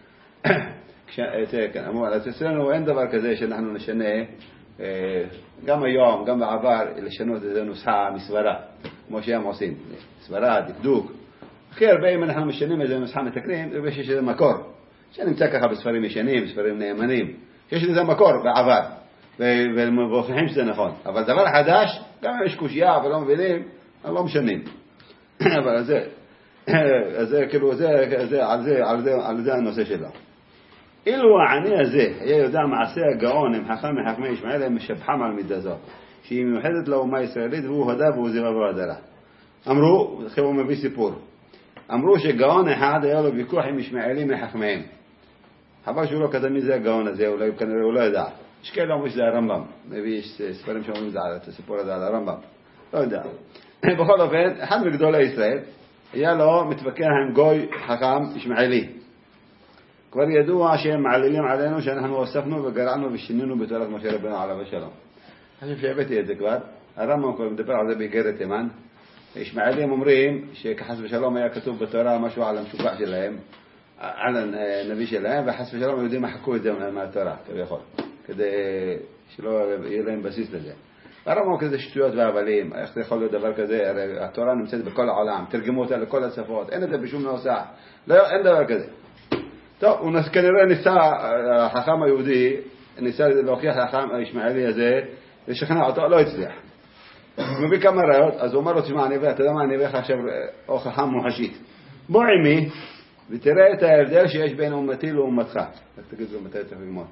אז אצלנו אין דבר כזה שאנחנו נשנה, גם היום, גם בעבר, לשנות איזו נוסחה מסברה, כמו שהם עושים, סברה, דקדוק. הכי הרבה אם אנחנו משנים איזו נוסחה מתקנים, זה שיש איזה מקור, שנמצא ככה בספרים ישנים, בספרים נאמנים, שיש איזה מקור בעבר, ומוכיחים שזה נכון. אבל דבר חדש, גם אם יש קושיה ולא מבינים, הם לא משנים. אבל זה כאילו, על זה הנושא שלה. אילו העני הזה היה יודע מעשה הגאון עם חכם מחכמי ישמעאל, הם משבחם על מידה זו, שהיא מיוחדת לאומה הישראלית, והוא הודה והוא זירה והדרה. אמרו, הוא מביא סיפור, אמרו שגאון אחד היה לו ויכוח עם ישמעאלים מחכמיהם. חבל שהוא לא כתב מי זה הגאון הזה, אולי כנראה הוא לא ידע. יש כאלה אומרים שזה הרמב"ם, מביא ספרים שאומרים את הסיפור הזה על הרמב"ם, לא יודע. בכל אופן, אחד מגדולי ישראל היה לו מתווכח עם גוי חכם ישמעאלי. כבר ידוע שהם מעלילים עלינו שאנחנו הוספנו וגרענו ושינינו בתורת משה רבנו עליו השלום. חושב שהבאתי את זה כבר. הרמב"ם כבר מדבר על זה באיגרת תימן. ישמעאלים אומרים שכחס ושלום היה כתוב בתורה משהו על המשובח שלהם, על הנביא שלהם, וחס ושלום היהודים מחקו את זה מהתורה, כביכול, כדי שלא יהיה להם בסיס לזה. הרמב"ם כזה שטויות והבלים, איך זה יכול להיות דבר כזה? הרי התורה נמצאת בכל העולם, תרגמו אותה לכל השפות, אין את זה בשום נוסח, אין דבר כזה. טוב, הוא כנראה ניסה, החכם היהודי, ניסה להוכיח לחכם הישמעאלי הזה, לשכנע אותו, לא הצליח. הוא מביא כמה ראיות, אז הוא אומר לו, תשמע, אתה יודע מה, אני אביא לך עכשיו הוכחה מוחשית. בוא עמי, ותראה את ההבדל שיש בין אומתי לאומתך. רק תגיד לו מתי צריך ללמוד.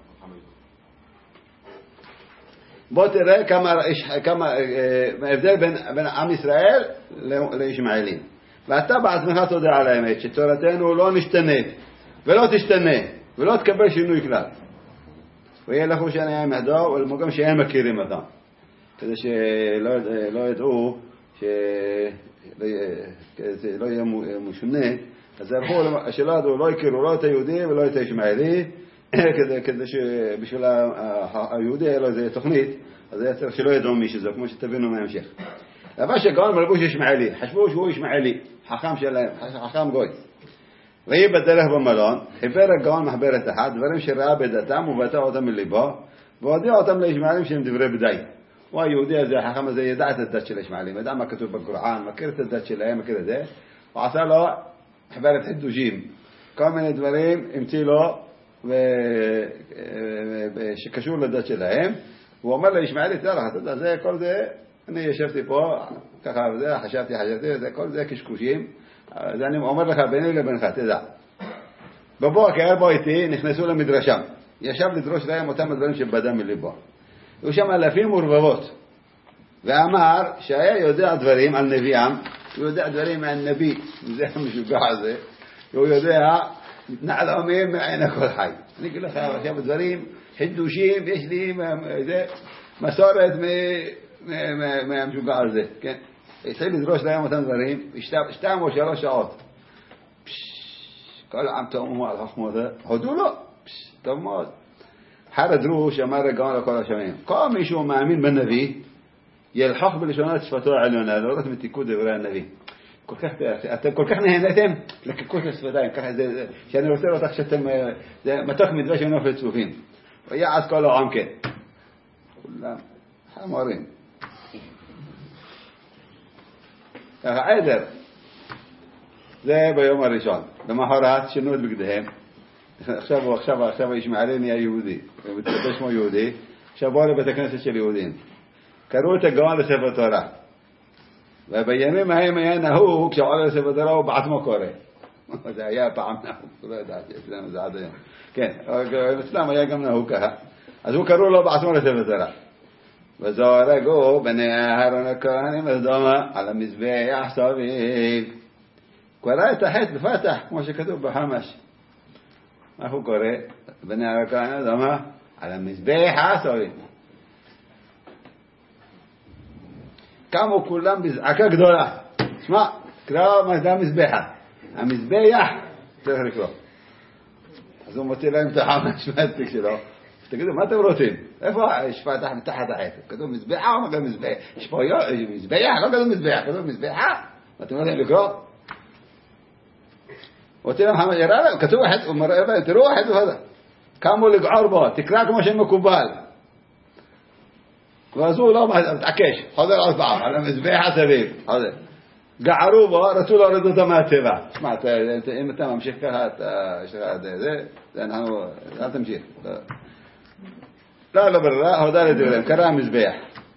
בוא תראה כמה הבדל בין עם ישראל לישמעאלים. ואתה בעצמך תודה על האמת, שתורתנו לא נשתנית. ולא תשתנה, ולא תקבל שינוי כלל. ויהיה לכו שאני עם ידו, ולמוגם שהם מכירים אותם. כדי שלא ידעו, שלא יהיה משונה, אז הלכו, שלא ידעו, לא יכירו לא את היהודי ולא את הישמעאלי, כדי שבשביל היהודי היה לו איזו תוכנית, אז היה צריך שלא ידעו מי שזה, כמו שתבינו מהמשך. אבל שגאון מלבוש ישמעאלי, חשבו שהוא ישמעאלי, חכם שלהם, חכם גוי. ויהי בדרך במלון, חיבר הגאון מחברת אחת, דברים שראה בדתם ובטא אותם מליבו, והודיע אותם לישמעאלים שהם דברי בדי. הוא היהודי הזה, החכם הזה, ידע את הדת של הישמעאלים, ידע מה כתוב בקוראן, מכיר את הדת שלהם, מכיר את זה, הוא עשה לו מחברת חידושים, כל מיני דברים המציא לו שקשור לדת שלהם, והוא אומר לישמעאלי, תדע לך, אתה יודע, זה, כל זה, אני ישבתי פה, ככה וזה, חשבתי, זה, כל זה קשקושים, אז אני אומר לך, ביני לבינך, תדע. בבוקר בוא איתי, נכנסו למדרשם. ישב לדרוש להם אותם הדברים שבדם מליבו. היו שם אלפים ורבבות. ואמר שהיה יודע דברים על נביאם, הוא יודע דברים מהנביא, זה המשוגע הזה, והוא יודע נעלמים מעין הכל חי. אני אגיד לך עכשיו דברים חידושים, יש לי מסורת מהמשוגע הזה, כן? התחיל לדרוש להם אותם דברים, 2 או 3 שעות. כל העם תאומו על חכמות, הודו לו, טוב מאוד. חר הדרוש אמר רגעון לכל השמיים, כל מישהו מאמין בנביא, ילחוך בלשונות שפתו העליונה, לא רק מתיקוד דברי הנביא. אתם כל כך נהנתם לקקות השפתיים, ככה זה, שאני רוצה לראות שאתם, זה מתוך מדווה שהם נופל צפופים. ויעד כל העם כן. כולם חמורים. ככה עדר. זה ביום הראשון. למחרת שינו את בגדיהם. עכשיו הישמעאלי נהיה יהודי. הוא מתקבל שמו יהודי. עכשיו בואו לבית הכנסת של יהודים. קראו את הגאון לספר תורה. ובימים ההם היה נהוג כשעולה לספר תורה הוא בעצמו קורא. זה היה פעם נהוג. לא ידעתי, אצלנו זה עד היום. כן, אצלם היה גם נהוג ככה. אז הוא קראו לו בעצמו לספר תורה. וזורגו בני אהרון הכהנים ודומה על המזבח סביב. קרא את החטא בפתח, כמו שכתוב בחמש. מה הוא קורא? בני אהרון הכהנים ודומה על המזבח סביב. קמו כולם בזעקה גדולה. שמע, קרא מה זה המזבח. המזבח צריך לקרוא. אז הוא מוציא להם את החמש מהתיק שלו. תגידו, מה אתם רוצים? איפה השפעת מתחת החטא? כתוב מזבח או לא מזבח? יש פה מזבח, לא כתוב מזבח, כתוב מזבח. אתם רוצים לקרוא? מוציא להם חמש, יראה להם, כתוב החטא, הוא מראה להם, תראו החטא הזה. קמו לגעור בו, תקרא כמו שמקובל. ואז הוא לא מתעקש, חוזר עוד פעם, על המזבח הסביב, חוזר. גערו בו, רצו להוריד אותו מהטבע. שמע, אם אתה ממשיך ככה, זה אנחנו, אל תמשיך. לא ברירה, הודע לדבריהם, קרא המזבח.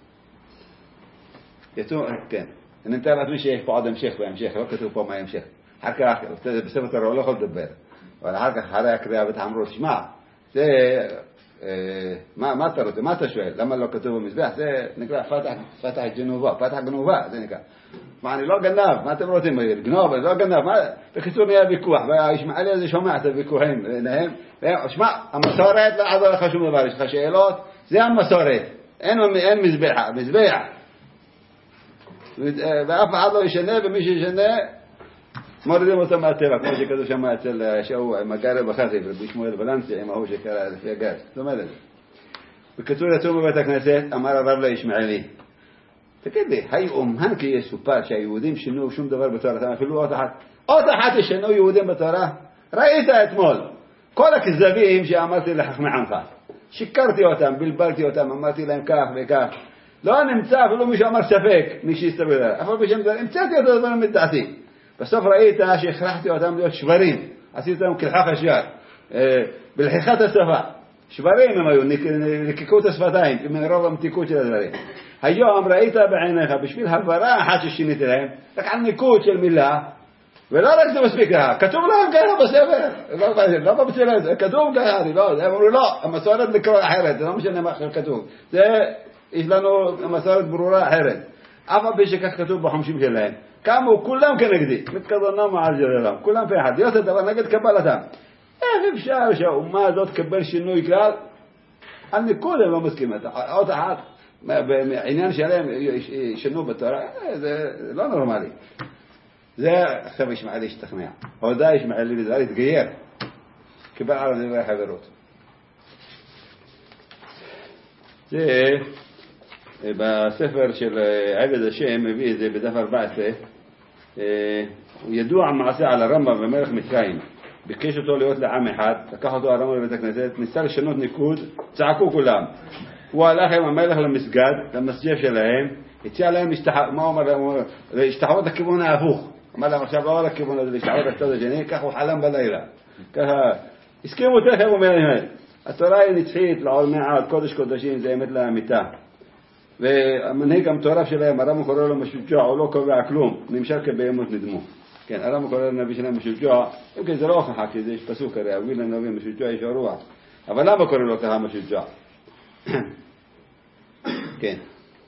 יצאו, כן. אני מתאר לעצמי שיש פה עוד המשך בהמשך, לא כתוב פה מה המשך. אחר כך, בספר תורה הוא לא יכול לדבר. אבל אחר כך, אחרי הקריאה ותאמרו, שמע, זה, מה אתה רוצה? מה אתה שואל? למה לא כתוב במזבח? זה נקרא פתח גנובה, פתח גנובה, זה נקרא. מה, אני לא גנב, מה אתם רוצים? גנוב, לא גנב, בקיצור נהיה ויכוח, והישמעאלי הזה שומע את הוויכוחים ביניהם, שמע, המסורת לא עזור לך שום דבר, יש לך שאלות, זה המסורת, אין מזבח, ואף אחד לא ישנה, ומי שישנה, מורידים אותו מהטבע, כמו שכתוב שם אצל שהוא מגר בחזיב, רבי שמואל ולנסי, עם ההוא שקרא לפי הגז, זאת אומרת. בקיצור יצאו בבית הכנסת, אמר הרב לישמעאלי, תגיד לי, האם כי יסופר שהיהודים שינו שום דבר בתורה, אפילו עוד אחת ישנו יהודים בתורה? ראית אתמול, כל הכזבים שאמרתי לחכמי עמך, שיקרתי אותם, בלבלתי אותם, אמרתי להם כך וכך, לא נמצא אפילו מי שאמר ספק, מי שיסתבר, אפילו בשם דבר, המצאתי אותו דבר מדעתי. בסוף ראית שהכרחתי אותם להיות שברים, עשיתי אותם כלחך השער, בלחיכת השפה, שברים הם היו, נקקו את השפתיים, מרוב המתיקות של הדברים. היום ראית בעיניך, בשביל הברה אחת ששיניתי להם, רק על ניקוד של מילה, ולא רק זה מספיק ככה, כתוב להם ככה בספר, לא בבצלת, כתוב ככה, הם אמרו לא, המסורת לקרוא אחרת, זה לא משנה מה כתוב, זה, יש לנו מסורת ברורה אחרת, אף פעם שכך כתוב בחומשים שלהם, קמו כולם כנגדי, מתכוונם מעל ג'ללם, כולם פה אחד, להיות הדבר נגד קבלתם. איך אפשר שהאומה הזאת קבל שינוי כלל? על ניקוד הם לא מסכימים, עוד אחת, בעניין שלהם שינו בתורה, זה לא נורמלי. זה עכשיו ישמעאלי השתכנע. הודע ישמעאלי לזה, התגייר. קיבל על דברי חברות. זה בספר של עבד השם, מביא את זה בדף 14, הוא ידוע מעשה על הרמב"ם במלך מצרים. ביקש אותו להיות לעם אחד, לקח אותו הרמב"ם לבית הכנסת, ניסה לשנות ניקוד, צעקו כולם. הוא הלך עם המלך למסגד, למסג'ב שלהם, הציע להם להשתחוות לכיוון ההפוך. אמר להם עכשיו לא לכיוון הזה, להשתחוות לצד השני, כך הוא חלם בלילה. ככה, הסכימו תכף ומהר. התורה היא נצחית, לעולמי עד, קודש קודשים, זה אמת לאמיתה. והמנהיג המטורף שלהם, הרמב"ם קורא לו משוגע, הוא לא קובע כלום, נמשל כבהמות נדמו. כן, הרמב"ם קורא לנביא שלהם משוגע, אם כן זה לא הוכחה, כי יש פסוק הרי, אוהבים לנביא משוגע יש הרוח, אבל למה קורא לו ככה משוגע? כן.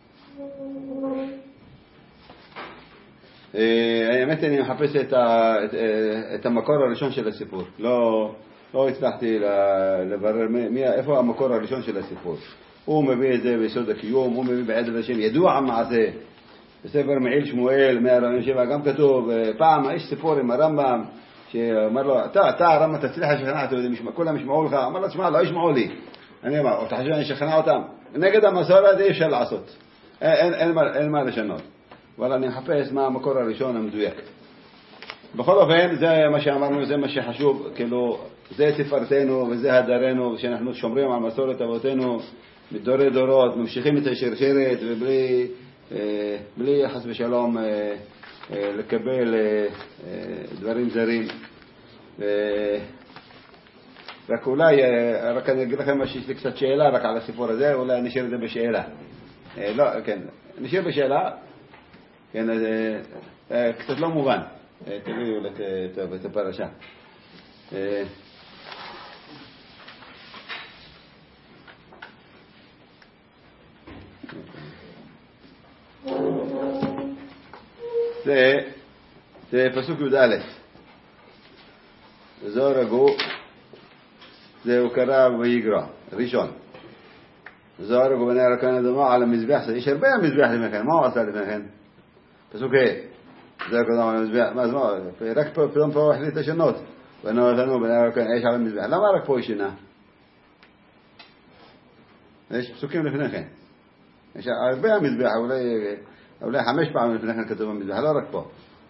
האמת אני מחפש את המקור הראשון של הסיפור, לא הצלחתי לברר איפה המקור הראשון של הסיפור. הוא מביא את זה ביסוד הקיום, הוא מביא בעד השם, ידוע המעשה. בספר מעיל שמואל 147 גם כתוב, פעם יש סיפור עם הרמב"ם שאומר לו, אתה הרמב"ם תצליח לשכנע אותו, כולם ישמעו לך, אמר לו, תשמע, לא ישמעו לי. אני אמר, אתה חושב שאני אשכנע אותם? נגד המסורת אי אפשר לעשות, אין מה לשנות. אבל אני מחפש מה המקור הראשון המדויק. בכל אופן, זה מה שאמרנו, זה מה שחשוב, כאילו, זה תפארתנו וזה הדרנו, שאנחנו שומרים על מסורת אבותינו מדורי דורות, ממשיכים את השרשרת ובלי חס ושלום לקבל דברים זרים. רק אולי, רק אני אגיד לכם שיש לי קצת שאלה רק על הסיפור הזה, אולי נשאיר את זה בשאלה. לא, כן, נשאיר בשאלה, כן, קצת לא מובן. תביאו את הפרשה. זה פסוק י"א. זוהר הגו, זהו קרא ויגרע, ראשון. זוהר הגו בני הרקן אדמה על המזבח, יש הרבה המזבח לפניכן, מה הוא עשה לפניכן? פסוק ה' זוהר הגו על המזבח, מה? רק פתאום פה החליט לשנות. בנו אותנו בני הרקן, יש על המזבח. למה רק פה ישנה? יש פסוקים לפניכן. יש הרבה המזבח, אולי 5 פעמים לפניכן כתוב המזבח, לא רק פה.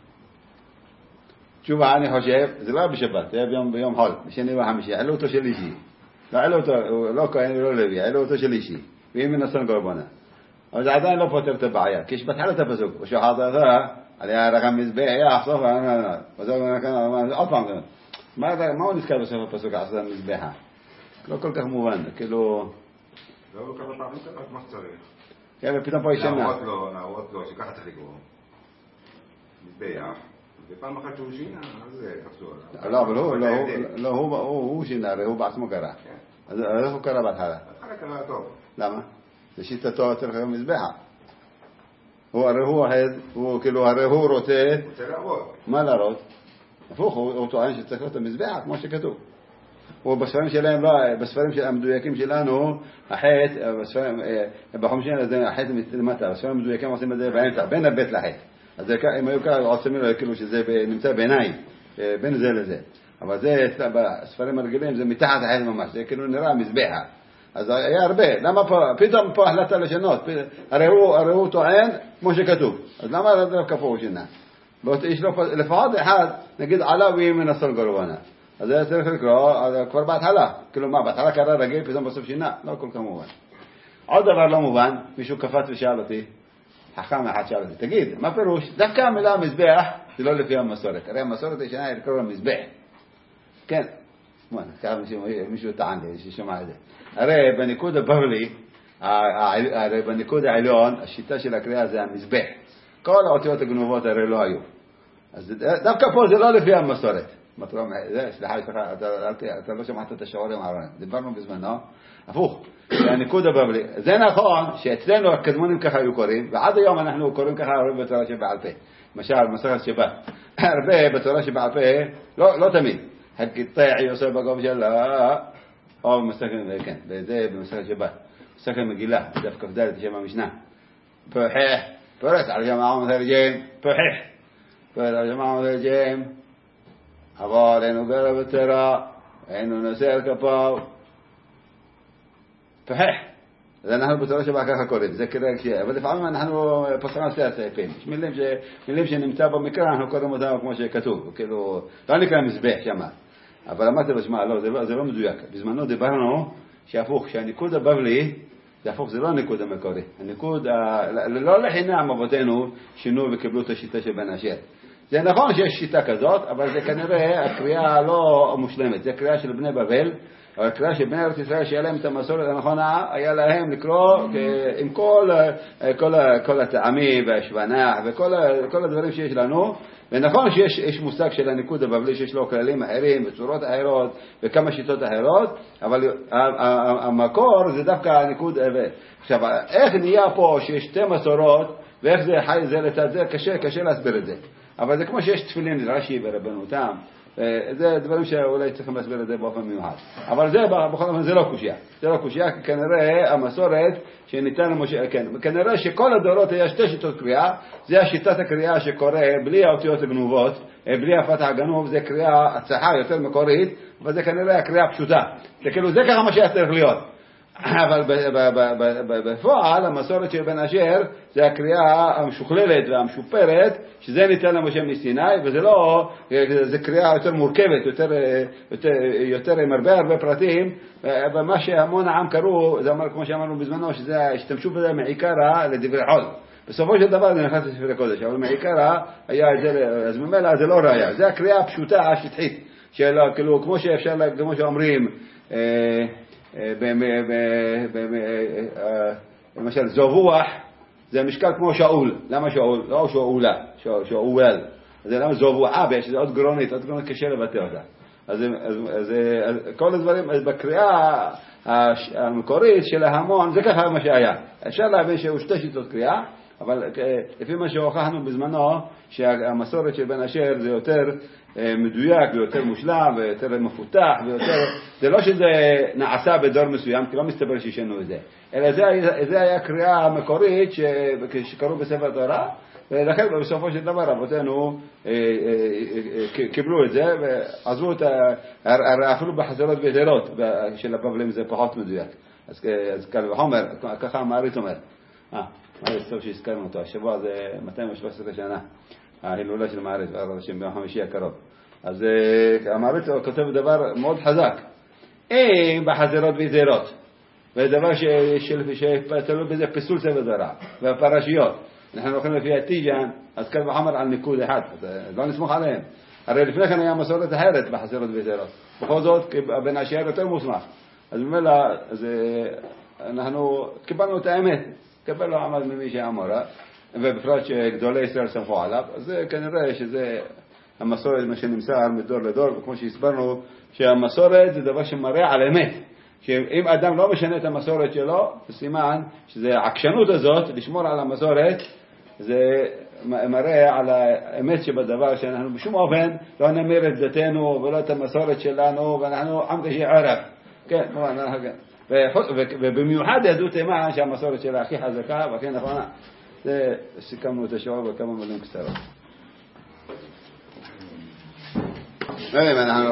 תשובה, אני חושב, זה לא בשבת, זה ביום חול, בשני וחמישי, העלו אותו של אישי. לא העלו אותו, לא כהן ולא לוי, העלו אותו של אישי. ואם מנסון קורבנה. אבל זה עדיין לא פותר את הבעיה, כי יש בתחילת הפסוק, ושחרתה עליה רק המזבח, יחסוף, עוד פעם, מה הוא נזכר בסוף הפסוק, עשת המזבחה? לא כל כך מובן, כאילו... לא כמה פעמים כמה, מה שצריך. כן, ופתאום פה ישנה. להראות לו שככה צריך לקרוא. מזבח. ופעם אחת שהוא שינה, אז קפצו עליו. לא, אבל הוא שינה, הרי הוא בעצמו קרא. אז איך הוא קרא בהתחלה? בהתחלה קרא טוב. למה? זה שיטתו צריך להיות מזבחה. הרי הוא רוצה להראות. מה להראות? הפוך, הוא טוען שצריך להיות המזבח, כמו שכתוב. ובספרים שלהם, בספרים המדויקים שלנו, החטא, בחומשין הזה, החטא למטה, בספרים המדויקים עושים את זה באמצע, בין הבית לחטא. אז אם היו כאלה עוצמים לו, כאילו שזה נמצא בעיניים, בין זה לזה. אבל זה, בספרים הרגילים, זה מתחת החטא ממש, זה כאילו נראה מזבחה. אז היה הרבה, למה פתאום פה החלטה לשנות? הרי הוא טוען כמו שכתוב, אז למה דווקא פה הוא שינה? יש לו לפחות אחד, נגיד עלה ואם מנסון קורבנה. אז זה צריך לקרוא כבר בהתחלה. כאילו מה, בהתחלה קרא רגיל, פתאום בסוף שינה. לא כל כך מובן. עוד דבר לא מובן, מישהו קפץ ושאל אותי, חכם אחד שאל אותי, תגיד, מה פירוש? דווקא המילה מזבח זה לא לפי המסורת. הרי המסורת הישנה היא לקרוא למזבח. כן. מישהו טען לי, ששמע את זה. הרי בניקוד הבבלי, הרי בניקוד העליון, השיטה של הקריאה זה המזבח. כל האותיות הגנובות הרי לא היו. אז דווקא פה זה לא לפי המסורת. סליחה, אתה לא שמעת את השיעורים האחרונים. דיברנו בזמנו. הפוך, הניקוד הבבלי. זה נכון שאצלנו הקדמונים ככה היו קוראים, ועד היום אנחנו קוראים ככה הרבה בתורה שבעל פה. למשל, מסכת שבת. הרבה בתורה שבעל פה, לא תמיד. הקטע יוסף בגוב שלה, או במסכת, כן, זה במסכת שבת. מסכת מגילה, דף כ"ד שם המשנה. פוחח, פורס על ג'מעה מתרג'ם, פוחח. פורס על ג'מעה מתרג'ם. אבל אינו גרה בתורה, אינו נושא על כפיו. פוחח. אז אנחנו בתורה שבא ככה קוראים, זה כדאי כשיהיה. אבל לפעמים אנחנו פסרנו שתי הסעיפים. יש מילים שנמצא במקרא, אנחנו קוראים אותם כמו שכתוב. כאילו, לא נקרא מזבח שמה. אבל אמרתי לו, שמע, לא, זה לא מדויק. בזמנו דיברנו שהפוך, שהניקוד הבבלי, זה הפוך, זה לא הניקוד המקורי. הניקוד, לא לחינם אבותינו שינו וקיבלו את השיטה של בן אשר. זה נכון שיש שיטה כזאת, אבל זה כנראה הקריאה לא מושלמת, זה קריאה של בני בבל, אבל הקריאה של בני ארץ ישראל שהיה להם את המסורת הנכונה, היה להם לקרוא עם כל הטעמים והשוונח וכל הדברים שיש לנו, ונכון שיש מושג של הניקוד הבבלי שיש לו כללים אחרים וצורות אחרות וכמה שיטות אחרות, אבל המקור זה דווקא הניקוד הזה. עכשיו, איך נהיה פה שיש שתי מסורות ואיך זה חי זה לצד זה, קשה להסביר את זה. אבל זה כמו שיש תפילין רש"י ברבנותם, זה דברים שאולי צריכים להסביר את זה באופן מיוחד. אבל זה בכל אופן זה לא קושיה. זה לא קושיה, כי כנראה המסורת שניתן למשה, כן, כנראה שכל הדורות היה שתי שיטות קריאה, זה השיטת הקריאה שקורא בלי האותיות הגנובות, בלי הפתח הגנוב, זה קריאה הצחה יותר מקורית, אבל זה כנראה הקריאה הפשוטה. זה כאילו, זה ככה מה שהיה צריך להיות. אבל בפועל המסורת של בן אשר זה הקריאה המשוכללת והמשופרת שזה ניתן למשה מסיני, וזה לא, זה קריאה יותר מורכבת, יותר עם הרבה פרטים, ומה שהמון העם קראו, זה אומר כמו שאמרנו בזמנו, שזה השתמשו בזה מעיקרא לדברי חול. בסופו של דבר זה נכנס לספרי קודש, אבל מעיקרא היה את זה, אז ממילא זה לא ראיה, זה הקריאה הפשוטה השטחית, כאילו כמו שאפשר, כמו שאומרים, למשל זובוח זה משקל כמו שאול. למה שאול? לא שאולה, שאול. זה למה זובוחה, שזה עוד גרונית קשה לבטא אותה. אז כל הדברים בקריאה המקורית של ההמון זה ככה מה שהיה. אפשר להבין שהוא שתי שיטות קריאה, אבל לפי מה שהוכחנו בזמנו שהמסורת של בן אשר זה יותר מדויק ויותר מושלם ויותר מפותח ויותר, זה לא שזה נעשה בדור מסוים, כי לא מסתבר שישנו את זה, אלא זה היה קריאה המקורית שקראו בספר תורה, ולכן בסופו של דבר רבותינו קיבלו את זה ועזבו את אפילו בחזרות וזרות של הבבלים זה פחות מדויק. אז קל וחומר, ככה המעריץ אומר. מעריץ טוב שהזכרנו אותו, השבוע זה 213 שנה ההילולה של מעריץ בעזרת השם ביום חמישי הקרוב. אז המעריץ כותב דבר מאוד חזק, אם בחזרות וזרות, ודבר שתלוי בזה פיסול ספר תורה והפרשיות, אנחנו הולכים לפי התיג'ן, אז קל וחומר על ניקוד אחד, אז לא נסמוך עליהם. הרי לפני כן היה מסורת אחרת בחזרות וזרות, בכל זאת בן אשר יותר מוסמך, אז ממילא אנחנו קיבלנו את האמת, קיבלנו עמד ממי שאמרה, ובפרט שגדולי ישראל סמכו עליו, אז זה כנראה שזה המסורת מה שנמסר מדור לדור, וכמו שהסברנו שהמסורת זה דבר שמראה על אמת, שאם אדם לא משנה את המסורת שלו, זה סימן שזה העקשנות הזאת, לשמור על המסורת, זה מראה על האמת שבדבר שאנחנו בשום אופן לא נמיר את דתנו ולא את המסורת שלנו, ואנחנו עם כשי ערב, כן, ובמיוחד יהדות תימן שהמסורת שלה הכי חזקה והכי נכונה. זה סיכמנו את השבוע בכמה מילים קצרות. אנחנו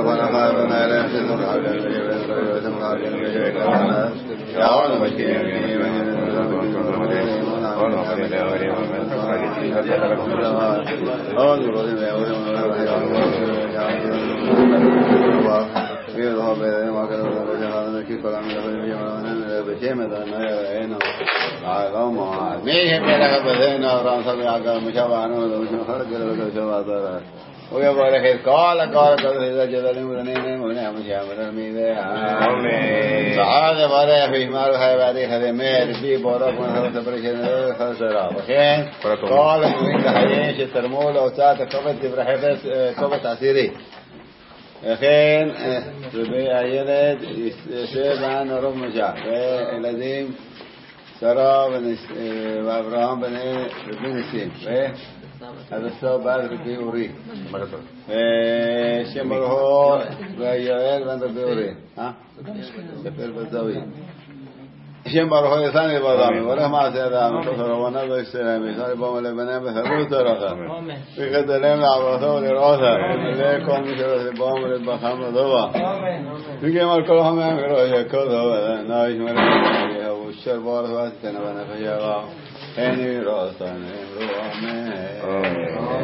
ويبارك قال إذا جدلهم ونينهم ونعم شامل الميدان سعادة بارك في مال خيباتي خدمات في بارك من هذا برشين خسرا وخين قال من تحييش الترمول أو ساعة كبت برحبة كبت عسيري خين ربيع يلد سيبان رب مشاع الذين سرى وابراهام بن نسيم هذا السبب بعد ربي أوري شمره ويوئل بن ربي أوري سفر بالزوي شمره يثاني بضامي ورحمة سيدامي قصر ونبه السلامي صاري بوم لبنان بثروت رخا بخد لهم لعبرثو لرأسا ليكون مشرس بوم لبخام ضوى بكي مركل هم يمكروا شكل هو نايش مرحبا والشر بارث واسطنا ونفجا هني رأسا نمرو أمين